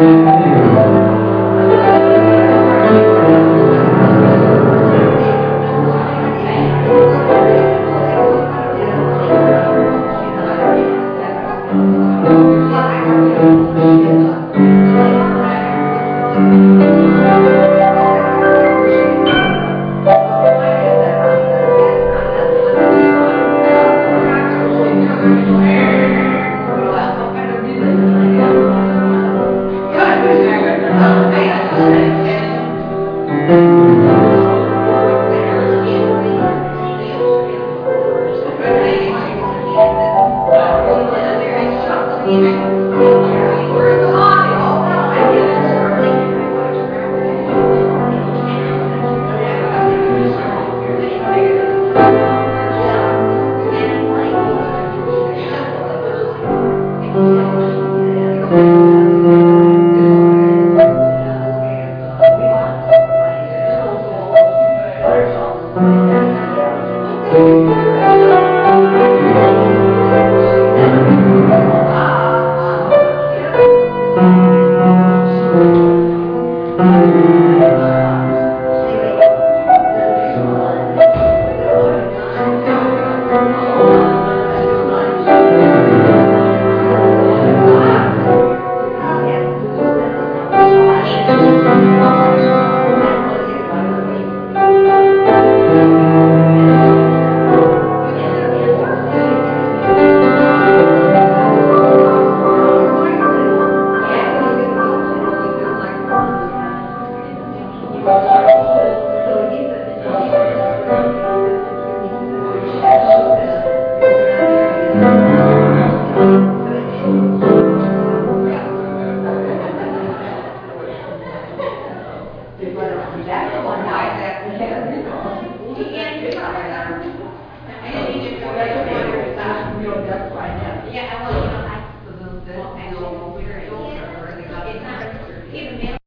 Speaker 3: Thank you.